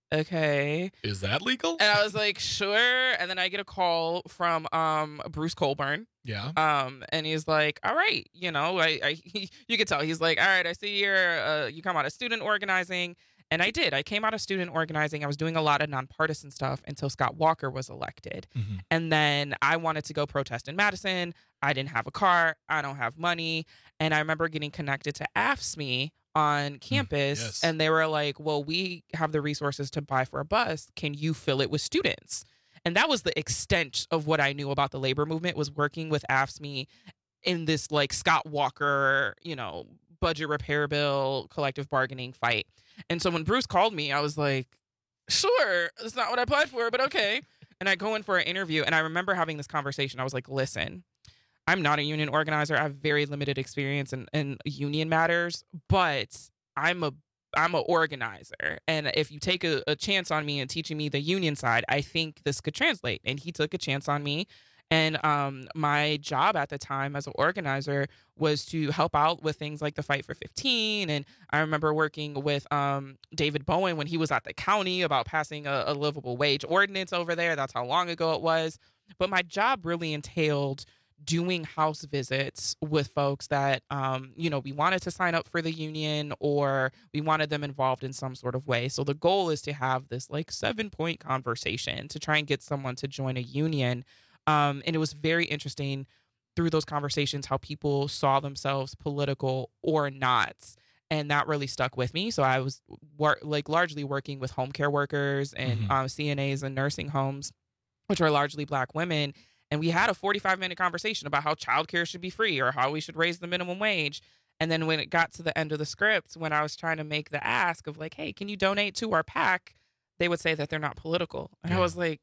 okay. Is that legal? And I was like, sure. And then I get a call from um, Bruce Colburn. Yeah. Um, and he's like, all right, you know, I, I he, you could tell. He's like, all right, I see you're, uh, you come out of student organizing. And I did. I came out of student organizing. I was doing a lot of nonpartisan stuff until Scott Walker was elected. Mm-hmm. And then I wanted to go protest in Madison. I didn't have a car. I don't have money. And I remember getting connected to A F S M E on campus. yes. And they were like, well, we have the resources to buy for a bus. Can you fill it with students? And that was the extent of what I knew about the labor movement, was working with A F S M E in this like Scott Walker, you know, budget repair bill, collective bargaining fight. And so when Bruce called me, I was like, sure, that's not what I applied for, but okay. And I go in for an interview, and I remember having this conversation. I was like, listen, I'm not a union organizer. I have very limited experience in, in union matters, but I'm a I'm an organizer. And if you take a, a chance on me and teaching me the union side, I think this could translate. And he took a chance on me. And um, my job at the time as an organizer was to help out with things like the Fight for fifteen. And I remember working with um, David Bowen when he was at the county about passing a, a livable wage ordinance over there. That's how long ago it was. But my job really entailed doing house visits with folks that, um, you know, we wanted to sign up for the union or we wanted them involved in some sort of way. So the goal is to have this like seven point conversation to try and get someone to join a union. Um, and it was very interesting through those conversations how people saw themselves political or not. And that really stuck with me. So I was wor- like largely working with home care workers and Mhm. um, C N As in nursing homes, which are largely Black women. And we had a forty-five minute conversation about how childcare should be free or how we should raise the minimum wage. And then when it got to the end of the script, when I was trying to make the ask of like, hey, can you donate to our PAC? They would say that they're not political. And I was like,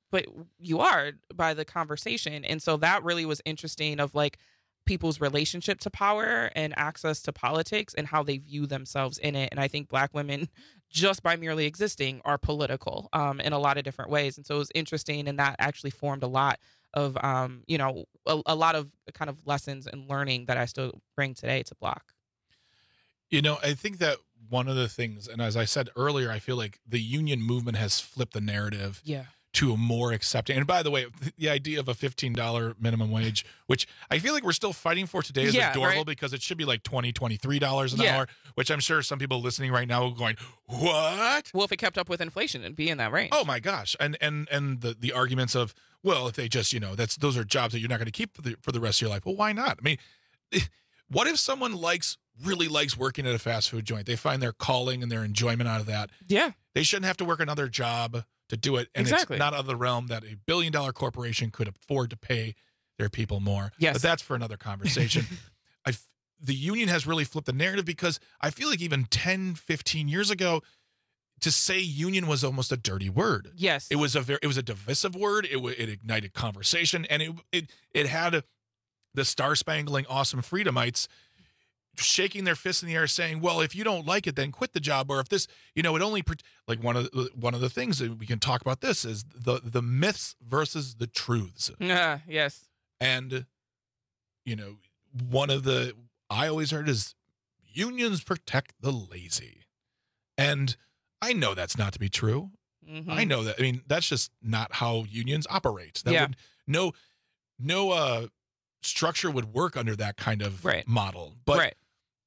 but you are by the conversation. And so that really was interesting of like people's relationship to power and access to politics and how they view themselves in it. And I think Black women, just by merely existing, are political um, in a lot of different ways. And so it was interesting, and that actually formed a lot of, um, you know, a, a lot of kind of lessons and learning that I still bring today to Block. You know, I think that one of the things, and as I said earlier, I feel like the union movement has flipped the narrative Yeah. to a more accepting. And by the way, the idea of a fifteen dollars minimum wage, which I feel like we're still fighting for today, is Yeah, adorable right? because it should be like twenty dollars, twenty-three dollars an Yeah. hour, which I'm sure some people listening right now are going, what? Well, if it kept up with inflation, it'd be in that range. Oh my gosh. And and and the, the arguments of, well, if they just, you know, that's those are jobs that you're not going to keep for the, for the rest of your life. Well, why not? I mean, what if someone likes really likes working at a fast food joint? They find their calling and their enjoyment out of that. Yeah. They shouldn't have to work another job to do it. And Exactly. it's not out of the realm that a billion dollar corporation could afford to pay their people more. Yes. But that's for another conversation. I, the union has really flipped the narrative because I feel like even ten, fifteen years ago, to say union was almost a dirty word. Yes. It was a very, it was a divisive word. It w- it ignited conversation, and it it it had the star spangling awesome freedomites shaking their fists in the air, saying, "Well, if you don't like it, then quit the job." Or if this, you know, it only like one of the, one of the things that we can talk about this is the the myths versus the truths. Uh, yes. And you know, one of the I always heard is unions protect the lazy, and I know that's not to be true. Mhm. I know that. I mean, that's just not how unions operate. That Yeah. would no no uh structure would work under that kind of Right. model. But right.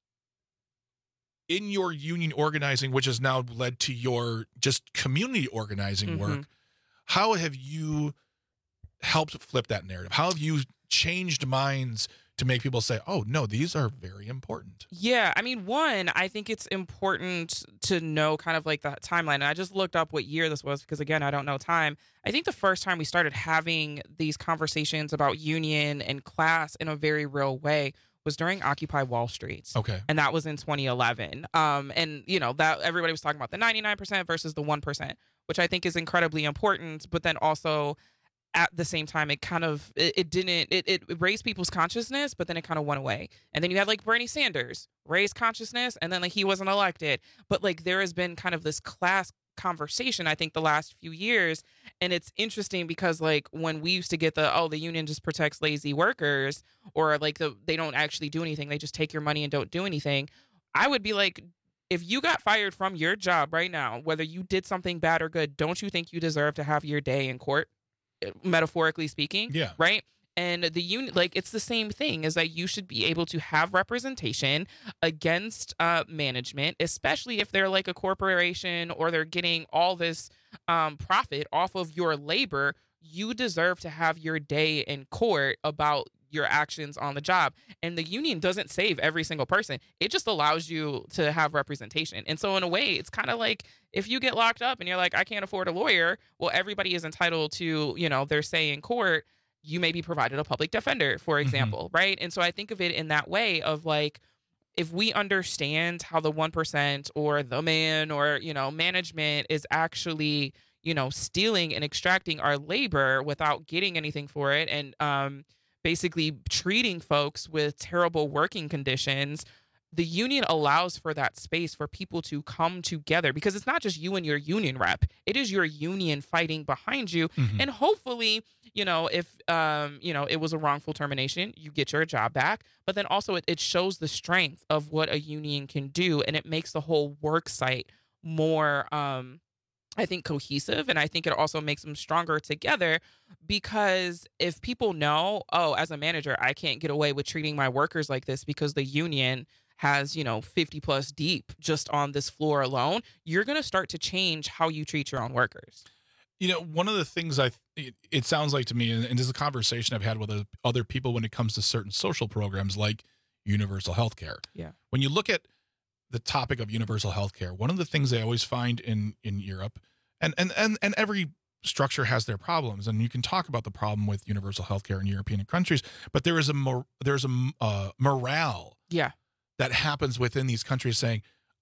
in your union organizing, which has now led to your just community organizing Mhm. work, how have you helped flip that narrative? How have you changed minds to make people say, oh, no, these are very important? Yeah, I mean, one, I think it's important to know kind of like the timeline. And I just looked up what year this was because, again, I don't know time. I think the first time we started having these conversations about union and class in a very real way was during Occupy Wall Street. Okay. And that was in twenty eleven. Um, and, you know, that everybody was talking about the ninety-nine percent versus the one percent, which I think is incredibly important. But then also at the same time, it kind of, it, it didn't, it, it raised people's consciousness, but then it kind of went away. And then you had like Bernie Sanders raised consciousness, and then like he wasn't elected. But like there has been kind of this class conversation, I think, the last few years. And it's interesting because like when we used to get the, oh, the union just protects lazy workers, or like the they don't actually do anything, they just take your money and don't do anything. I would be like, if you got fired from your job right now, whether you did something bad or good, don't you think you deserve to have your day in court? Metaphorically speaking, yeah, right. And the union, like, it's the same thing, is that you should be able to have representation against uh, management, especially if they're like a corporation or they're getting all this um, profit off of your labor. You deserve to have your day in court about your actions on the job. And the union doesn't save every single person. It just allows you to have representation. And so in a way, it's kind of like if you get locked up and you're like, I can't afford a lawyer. Well, everybody is entitled to, you know, their say in court. You may be provided a public defender, for example, mm-hmm. right? And so I think of it in that way of like, if we understand how the one percent or the man or, you know, management is actually, you know, stealing and extracting our labor without getting anything for it, and um, basically treating folks with terrible working conditions, the union allows for that space for people to come together, because it's not just you and your union rep. It is your union fighting behind you. Mm-hmm. And hopefully, you know, if, um, you know, it was a wrongful termination, you get your job back. But then also it, it shows the strength of what a union can do. And it makes the whole work site more, um, I think, cohesive. And I think it also makes them stronger together, because if people know, oh, as a manager, I can't get away with treating my workers like this because the union has, you know, fifty plus deep just on this floor alone, you're going to start to change how you treat your own workers. You know, one of the things I, it, it sounds like to me, and, and this is a conversation I've had with other people when it comes to certain social programs like universal health care. Yeah. When you look at the topic of universal health care, one of the things I always find in, in Europe, and, and, and, and every structure has their problems, and you can talk about the problem with universal health care in European countries, but there is a, mor- there's a uh, morale yeah. that happens within these countries saying,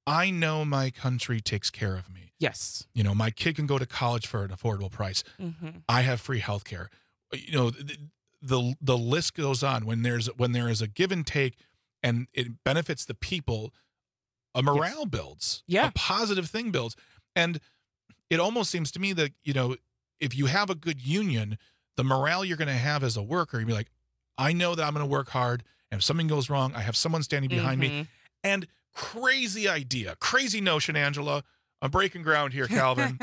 I know my country takes care of me. Yes. You know, my kid can go to college for an affordable price. Mm-hmm. I have free health care. You know, the, the the list goes on. When there's when there is a give and take and it benefits the people, a morale yes. builds. Yeah. A positive thing builds. And it almost seems to me that, you know, if you have a good union, the morale you're going to have as a worker, you'll be like, I know that I'm going to work hard. And if something goes wrong, I have someone standing behind mm-hmm. me. And crazy idea, crazy notion, Angela. I'm breaking ground here, Calvin.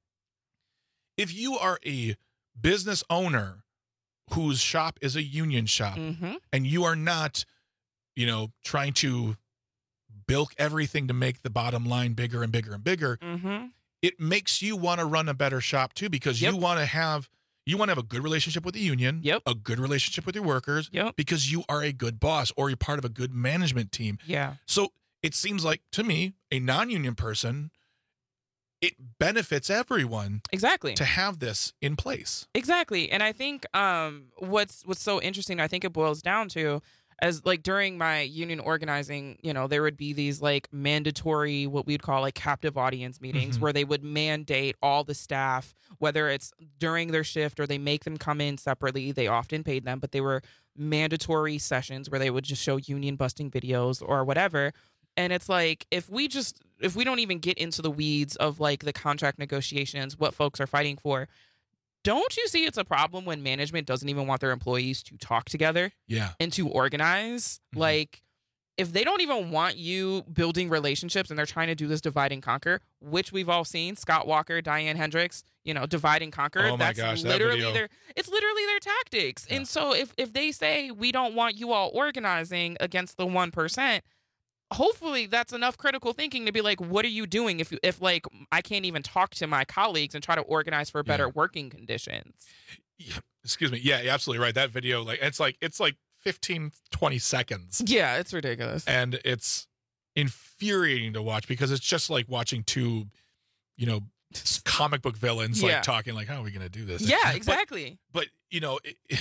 If you are a business owner whose shop is a union shop mm-hmm. and you are not, you know, trying to bilk everything to make the bottom line bigger and bigger and bigger, mm-hmm. it makes you want to run a better shop too, because yep. you want to have you want to have a good relationship with the union, yep. a good relationship with your workers, yep. because you are a good boss or you're part of a good management team. Yeah. So it seems like to me, a non-union person, it benefits everyone exactly to have this in place. Exactly. And I think um, what's what's so interesting, I think it boils down to, as like during my union organizing, you know, there would be these like mandatory, what we'd call like captive audience meetings, Mhm. where they would mandate all the staff, whether it's during their shift or they make them come in separately. They often paid them, but they were mandatory sessions where they would just show union busting videos or whatever. And it's like, if we just, if we don't even get into the weeds of like the contract negotiations, what folks are fighting for, don't you see it's a problem when management doesn't even want their employees to talk together Yeah. and to organize? Mhm. Like, if they don't even want you building relationships and they're trying to do this divide and conquer, which we've all seen, Scott Walker, Diane Hendricks, you know, divide and conquer. Oh my that's gosh, that literally video. their, it's literally their tactics. Yeah. And so if, if they say, we don't want you all organizing against the one percent, hopefully that's enough critical thinking to be like, what are you doing if you, if like I can't even talk to my colleagues and try to organize for better Yeah. working conditions? Yeah, excuse me. Yeah, you're absolutely right. That video, like, it's like it's like fifteen, twenty seconds. Yeah, it's ridiculous. And it's infuriating to watch because it's just like watching two, you know, s- comic book villains Yeah. like talking like, how are we going to do this? Yeah, But- exactly. But, you know, it,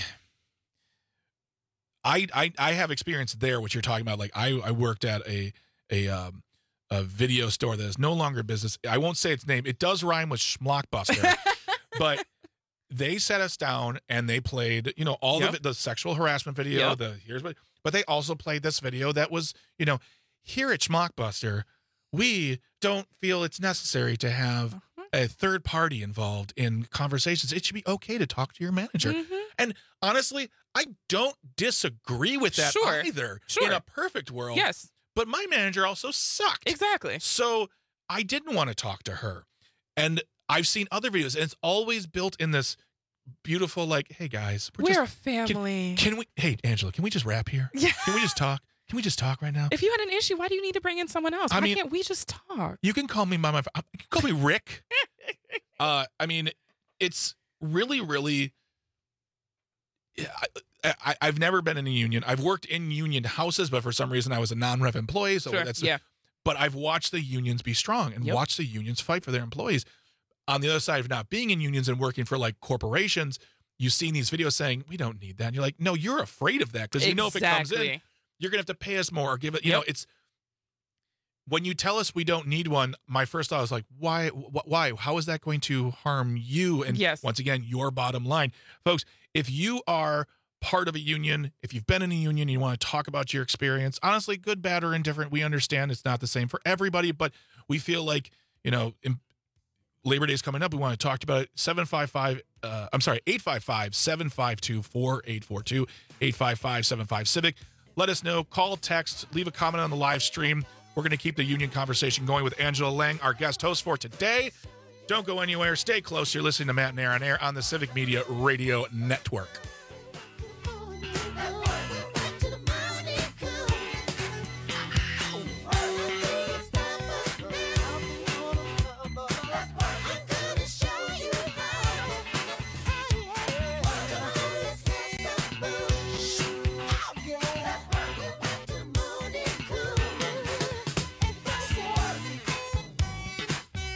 I, I I have experience there, what you're talking about. Like I, I worked at a a um a video store that is no longer business. I won't say its name. It does rhyme with Schmockbuster, but they sat us down and they played, you know, all Yep. of it, the sexual harassment video, Yep. the here's what, but they also played this video that was, you know, here at Schmockbuster, we don't feel it's necessary to have a third party involved in conversations. It should be okay to talk to your manager. Mhm. And honestly, I don't disagree with that Sure. either. Sure. In a perfect world. Yes, But my manager also sucked. exactly. So I didn't want to talk to her. And I've seen other videos, and it's always built in this beautiful, like, hey guys, we're, We're, just, a family. Can we, hey, Angela, can we just wrap here? Yeah. Can we just talk? Can we just talk right now? If you had an issue, why do you need to bring in someone else? I Why mean- can't we just talk? You can call me by my, you can call me Rick. uh, I mean, it's really, really, yeah, I, I, I've never been in a union. I've worked in union houses, but for some reason I was a non-rep employee. So Sure, that's, yeah. but I've watched the unions be strong and Yep. watched the unions fight for their employees. On the other side of not being in unions and working for like corporations, you've seen these videos saying, we don't need that. And you're like, no, you're afraid of that because you know if it comes in, Exactly. you're going to have to pay us more or give it, you Yep. know, it's, when you tell us we don't need one, my first thought was like, why, wh- why, how is that going to harm you? And Yes. once again, your bottom line. Folks, if you are part of a union, if you've been in a union and you want to talk about your experience, honestly, good, bad, or indifferent, we understand it's not the same for everybody, but we feel like, you know, in, Labor Day is coming up. We want to talk about it. seven five five, uh, I'm sorry, eight five five, seven five two, four eight four two, eight five five, seven five Civic. Let us know, call, text, leave a comment on the live stream. We're going to keep the union conversation going with Angela Lang, our guest host for today. Don't go anywhere. Stay close. You're listening to Matt and Air on Air on the Civic Media Radio Network.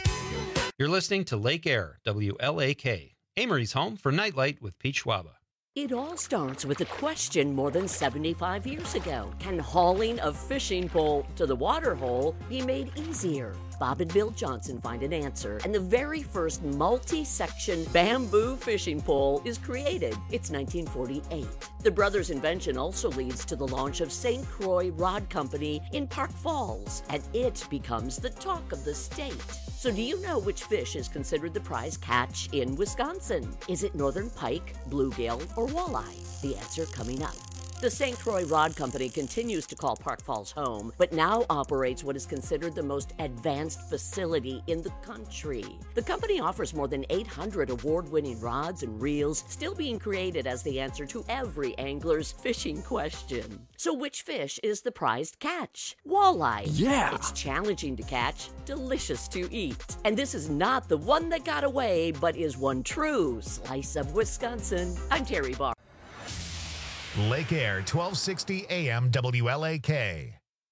You're listening to Lake Air, W L A K, Amory's home for Nightlight with Pete Schwaba. It all starts with a question more than seventy-five years ago. Can hauling a fishing pole to the water hole be made easier? Bob and Bill Johnson find an answer, and the very first multi-section bamboo fishing pole is created. It's nineteen forty-eight. The brothers' invention also leads to the launch of Saint Croix Rod Company in Park Falls, and it becomes the talk of the state. So do you know which fish is considered the prize catch in Wisconsin? Is it northern pike, bluegill, or walleye? The answer coming up. The Saint Croix Rod Company continues to call Park Falls home, but now operates what is considered the most advanced facility in the country. The company offers more than eight hundred award-winning rods and reels, still being created as the answer to every angler's fishing question. So which fish is the prized catch? Walleye. Yeah. It's challenging to catch, delicious to eat. And this is not the one that got away, but is one true slice of Wisconsin. I'm Terry Barr. Lake Air, twelve sixty A M W L A K.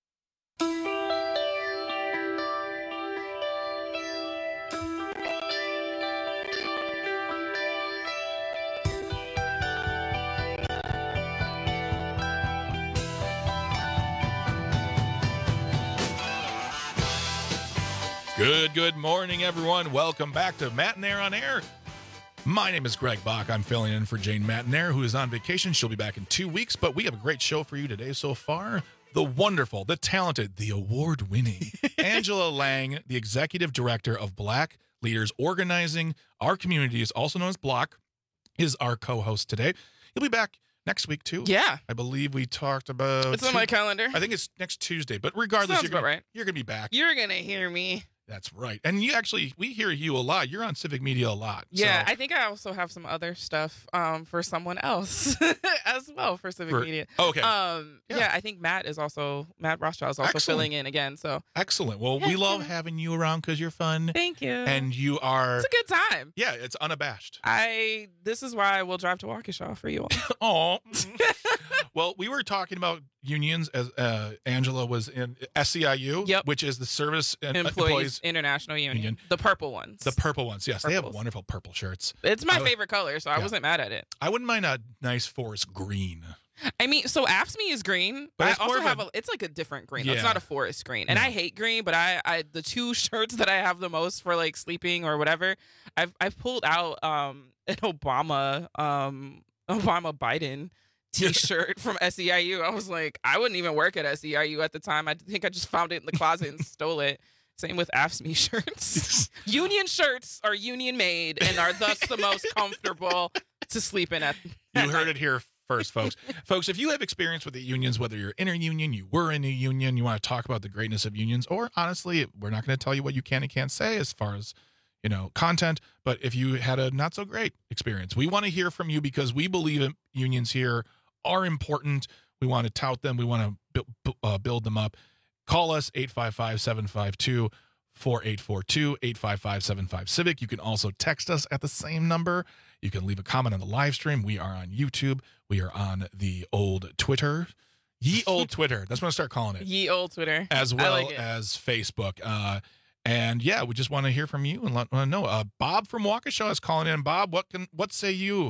Good, good morning, everyone. Welcome back to Matt and Air on Air. My name is Greg Bach. I'm filling in for Jane Matnair, who is on vacation. She'll be back in two weeks, but we have a great show for you today so far. The wonderful, the talented, the award-winning Angela Lang, the executive director of Black Leaders Organizing Our Communities, also known as Block, is our co-host today. He'll be back next week, too. Yeah. I believe we talked about... It's on my calendar. I think it's next Tuesday, but regardless, Sounds you're gonna, about right. you're going to be back. You're going to hear me. That's right. And you actually, we hear you a lot. You're on Civic Media a lot. Yeah, so. I think I also have some other stuff um, for someone else as well for Civic For- Media. okay. Um, Yeah. yeah. I think Matt is also, Matt Rothschild is also Excellent. filling in again. So Excellent. Well, we love having you around because you're fun. Thank you. And you are... It's a good time. Yeah, it's unabashed. I, this is why I will drive to Waukesha for you Oh. all. Well, we were talking about unions as uh, Angela was in S E I U, Yep. which is the Service and Employees, Employees International Union. Union. The purple ones. The purple ones. Yes, they have Purples. wonderful purple shirts. It's my I would- favorite color, so I Yeah. wasn't mad at it. I wouldn't mind a nice forest green. I mean, so A F S M E is green, But but it's I more also of have a- a, it's like a different green. Yeah. It's not a forest green. And No. I hate green, but I, I the two shirts that I have the most for like sleeping or whatever, I've I've pulled out um an Obama um Obama Biden t-shirt from S E I U. I was like, I wouldn't even work at S E I U at the time. I think I just found it in the closet and stole it. Same with A F S M E shirts. Union shirts are union made and are thus the most comfortable to sleep in at. You heard it here first, folks. Folks, if you have experience with the unions, whether you're in a union, you were in a union, you want to talk about the greatness of unions, or honestly, we're not going to tell you what you can and can't say as far as, you know, content, but if you had a not so great experience, we want to hear from you because we believe in unions here are important. We want to tout them. We want to bu- uh, build them up. Call us eight five five, seven five two, four eight four two, eight five five, seven five Civic. You can also text us at the same number. You can leave a comment on the live stream. We are on YouTube. We are on the old Twitter. Ye old Twitter. That's what I start calling it. Ye old Twitter. As I well like it. as Facebook. Uh, and yeah, we just want to hear from you and let want to know. Uh, Bob from Waukesha is calling in. Bob, what can what say you?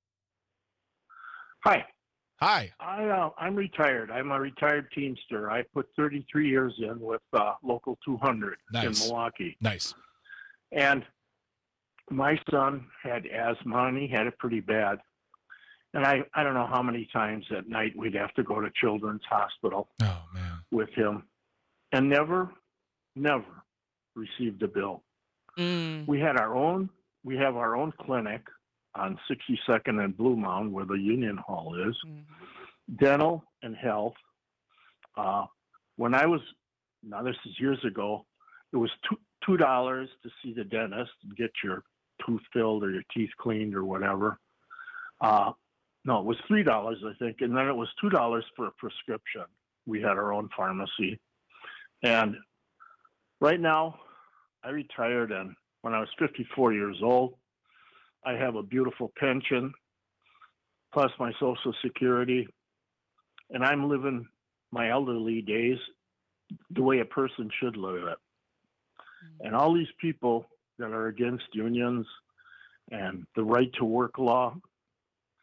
Hi. Hi. I, uh, I'm retired. I'm a retired Teamster. I put thirty-three years in with uh, Local two hundred Nice. in Milwaukee. Nice. And my son had asthma, and he had it pretty bad. And I, I don't know how many times at night we'd have to go to Children's Hospital oh, man. with him, and never, never received a bill. Mm. We had our own, we have our own clinic on sixty-second and Blue Mound, where the Union Hall is, dental and health. Uh, when I was, now this is years ago, it was two, two dollars to see the dentist and get your tooth filled or your teeth cleaned or whatever. Uh, no, it was three dollars, I think, and then it was two dollars for a prescription. We had our own pharmacy. And right now, I retired, and when I was fifty-four years old, I have a beautiful pension, plus my Social Security, and I'm living my elderly days the way a person should live it. And all these people that are against unions and the right to work law,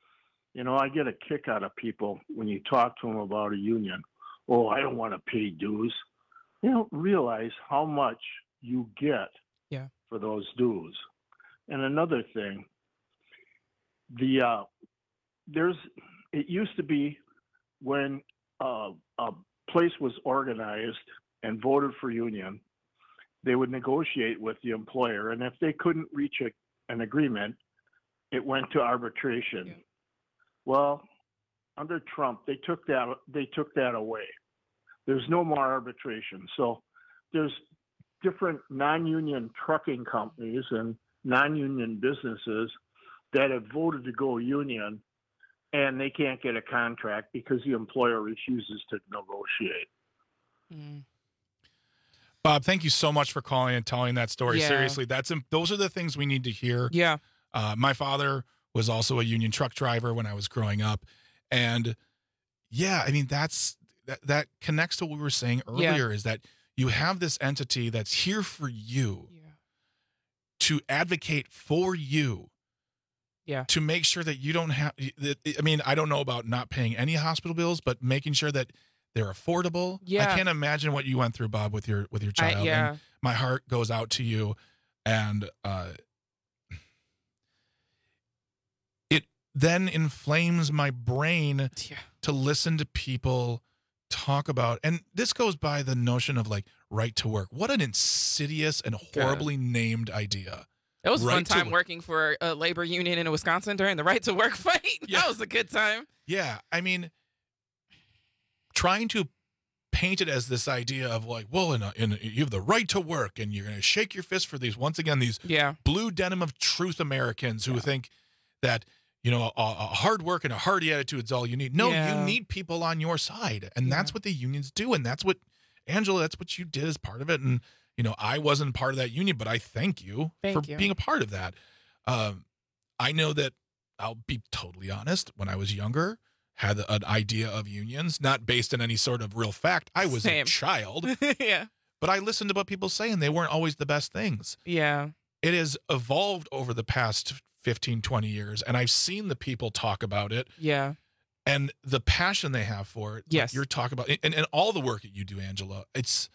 You know, I get a kick out of people when you talk to them about a union. Oh, I don't want to pay dues. They don't realize how much you get yeah. for those dues. And another thing, the uh, there's it used to be when uh, a place was organized and voted for union, they would negotiate with the employer, and if they couldn't reach a, an agreement, it went to arbitration. Yeah. Well, under Trump, they took that they took that away. There's no more arbitration. So there's different non-union trucking companies and non-union businesses that have voted to go union, and they can't get a contract because the employer refuses to negotiate. Mm. Bob, thank you so much for calling and telling that story. Yeah. Seriously, that's those are the things we need to hear. Yeah. Uh, my father was also a union truck driver when I was growing up, and yeah, I mean that's that that connects to what we were saying earlier. Yeah. Is that you have this entity that's here for you, yeah. to advocate for you, yeah, to make sure that you don't have. I mean, I don't know about not paying any hospital bills, but making sure that they're affordable. Yeah. I can't imagine what you went through, Bob, with your with your child. I, yeah. And my heart goes out to you, and uh, it then inflames my brain yeah. to listen to people talk about. And this goes by the notion of like right to work. What an insidious and horribly God. named idea. It was a right fun time to, working for a labor union in Wisconsin during the right to work fight. Yeah. That was a good time. Yeah, I mean, trying to paint it as this idea of like, well, in, a, in a, you have the right to work, and you're going to shake your fist for these, once again, these yeah. blue denim of truth Americans who yeah. think that, you know, a, a hard work and a hardy attitude is all you need. No, yeah. you need people on your side, and yeah. that's what the unions do, and that's what, Angela, that's what you did as part of it. And you know, I wasn't part of that union, but I thank you thank for you. being a part of that. Um, I know that, I'll be totally honest, when I was younger, had an idea of unions, not based on any sort of real fact. I was Same. a child. yeah. But I listened to what people say, and they weren't always the best things. Yeah. It has evolved over the past fifteen, twenty years, and I've seen the people talk about it. Yeah. And the passion they have for it. Yes. Like you're talking about, and, and all the work that you do, Angela, it's,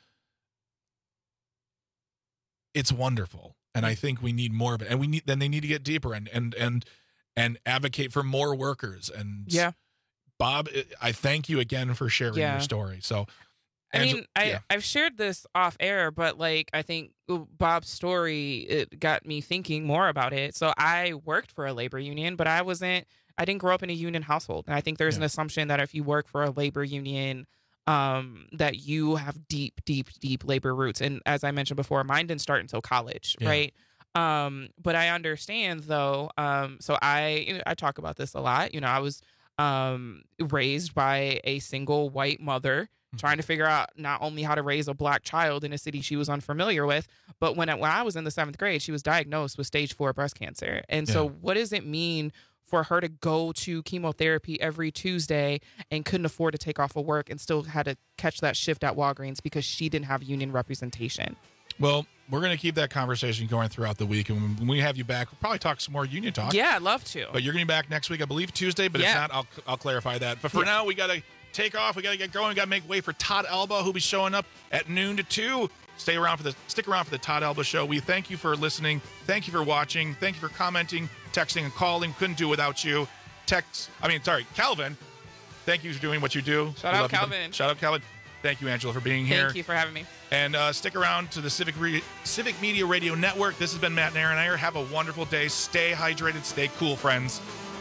it's wonderful. And I think we need more of it. And we need, then they need to get deeper and, and, and, and advocate for more workers. And yeah. Bob, I thank you again for sharing yeah. your story. So, I Angela, mean, I, yeah. I've shared this off air, but like, I think Bob's story, it got me thinking more about it. So I worked for a labor union, but I wasn't, I didn't grow up in a union household. And I think there's yeah. an assumption that if you work for a labor union, um, that you have deep, deep, deep labor roots. And as I mentioned before, mine didn't start until college. Yeah. Right. Um, but I understand though. Um, so I, I talk about this a lot. You know, I was, um, raised by a single white mother, trying to figure out not only how to raise a black child in a city she was unfamiliar with, but when I, when I was in the seventh grade, she was diagnosed with stage four breast cancer. And yeah. so what does it mean for her to go to chemotherapy every Tuesday and couldn't afford to take off of work and still had to catch that shift at Walgreens because she didn't have union representation? Well, we're going to keep that conversation going throughout the week. And when we have you back, we'll probably talk some more union talk. Yeah, I'd love to. But you're going to be back next week, I believe, Tuesday. But yeah. if not, I'll, I'll clarify that. But for yeah. now, we got to take off. We got to get going. We got to make way for Todd Alba, who'll be showing up at noon to two. Stay around for the stick around for the Todd Alba Show. We thank you for listening. Thank you for watching. Thank you for commenting, texting, and calling. Couldn't do without you. Text. I mean, sorry, Calvin. Thank you for doing what you do. Shout we out, Calvin. Shout out, Calvin. Thank you, Angela, for being here. Thank you for having me. And uh, stick around to the Civic Re- Civic Media Radio Network. This has been Matt and Aaron Ayer. Have a wonderful day. Stay hydrated. Stay cool, friends.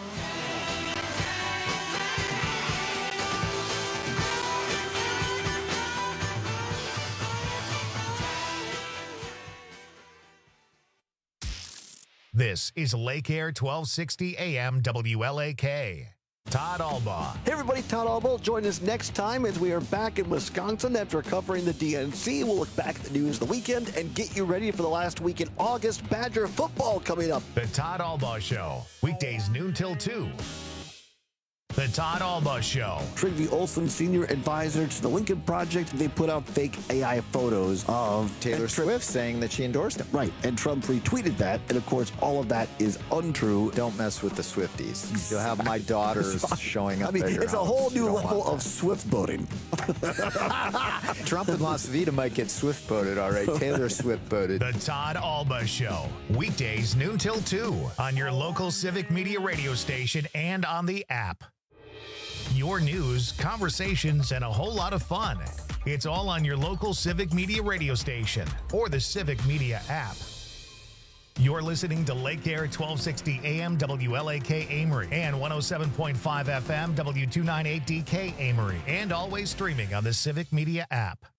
This is Lake Air twelve sixty A M W L A K. Todd Alba. Hey everybody, Todd Alba. Join us next time as we are back in Wisconsin after covering the D N C. We'll look back at the news of the weekend and get you ready for the last week in August. Badger football coming up. The Todd Alba Show, weekdays noon till two. The The Todd Alba Show. Trygve Olsen, senior advisor to the Lincoln Project, they put out fake A I photos of Taylor Swift saying that she endorsed him. Right, and Trump retweeted that, and of course, all of that is untrue. Don't mess with the Swifties. You'll have my daughters showing up. I mean, at your it's a house. whole new You don't level want of Swift boating. that. Trump and Las Vegas might get Swift boated, all right. Taylor Swift boated. The Todd Alba Show. Weekdays noon till two on your local Civic Media radio station and on the app. Your news, conversations, and a whole lot of fun. It's all on your local Civic Media radio station or the Civic Media app. You're listening to Lake Air twelve sixty A M W L A K Amory and one oh seven point five F M W two ninety-eight D K Amory, and always streaming on the Civic Media app.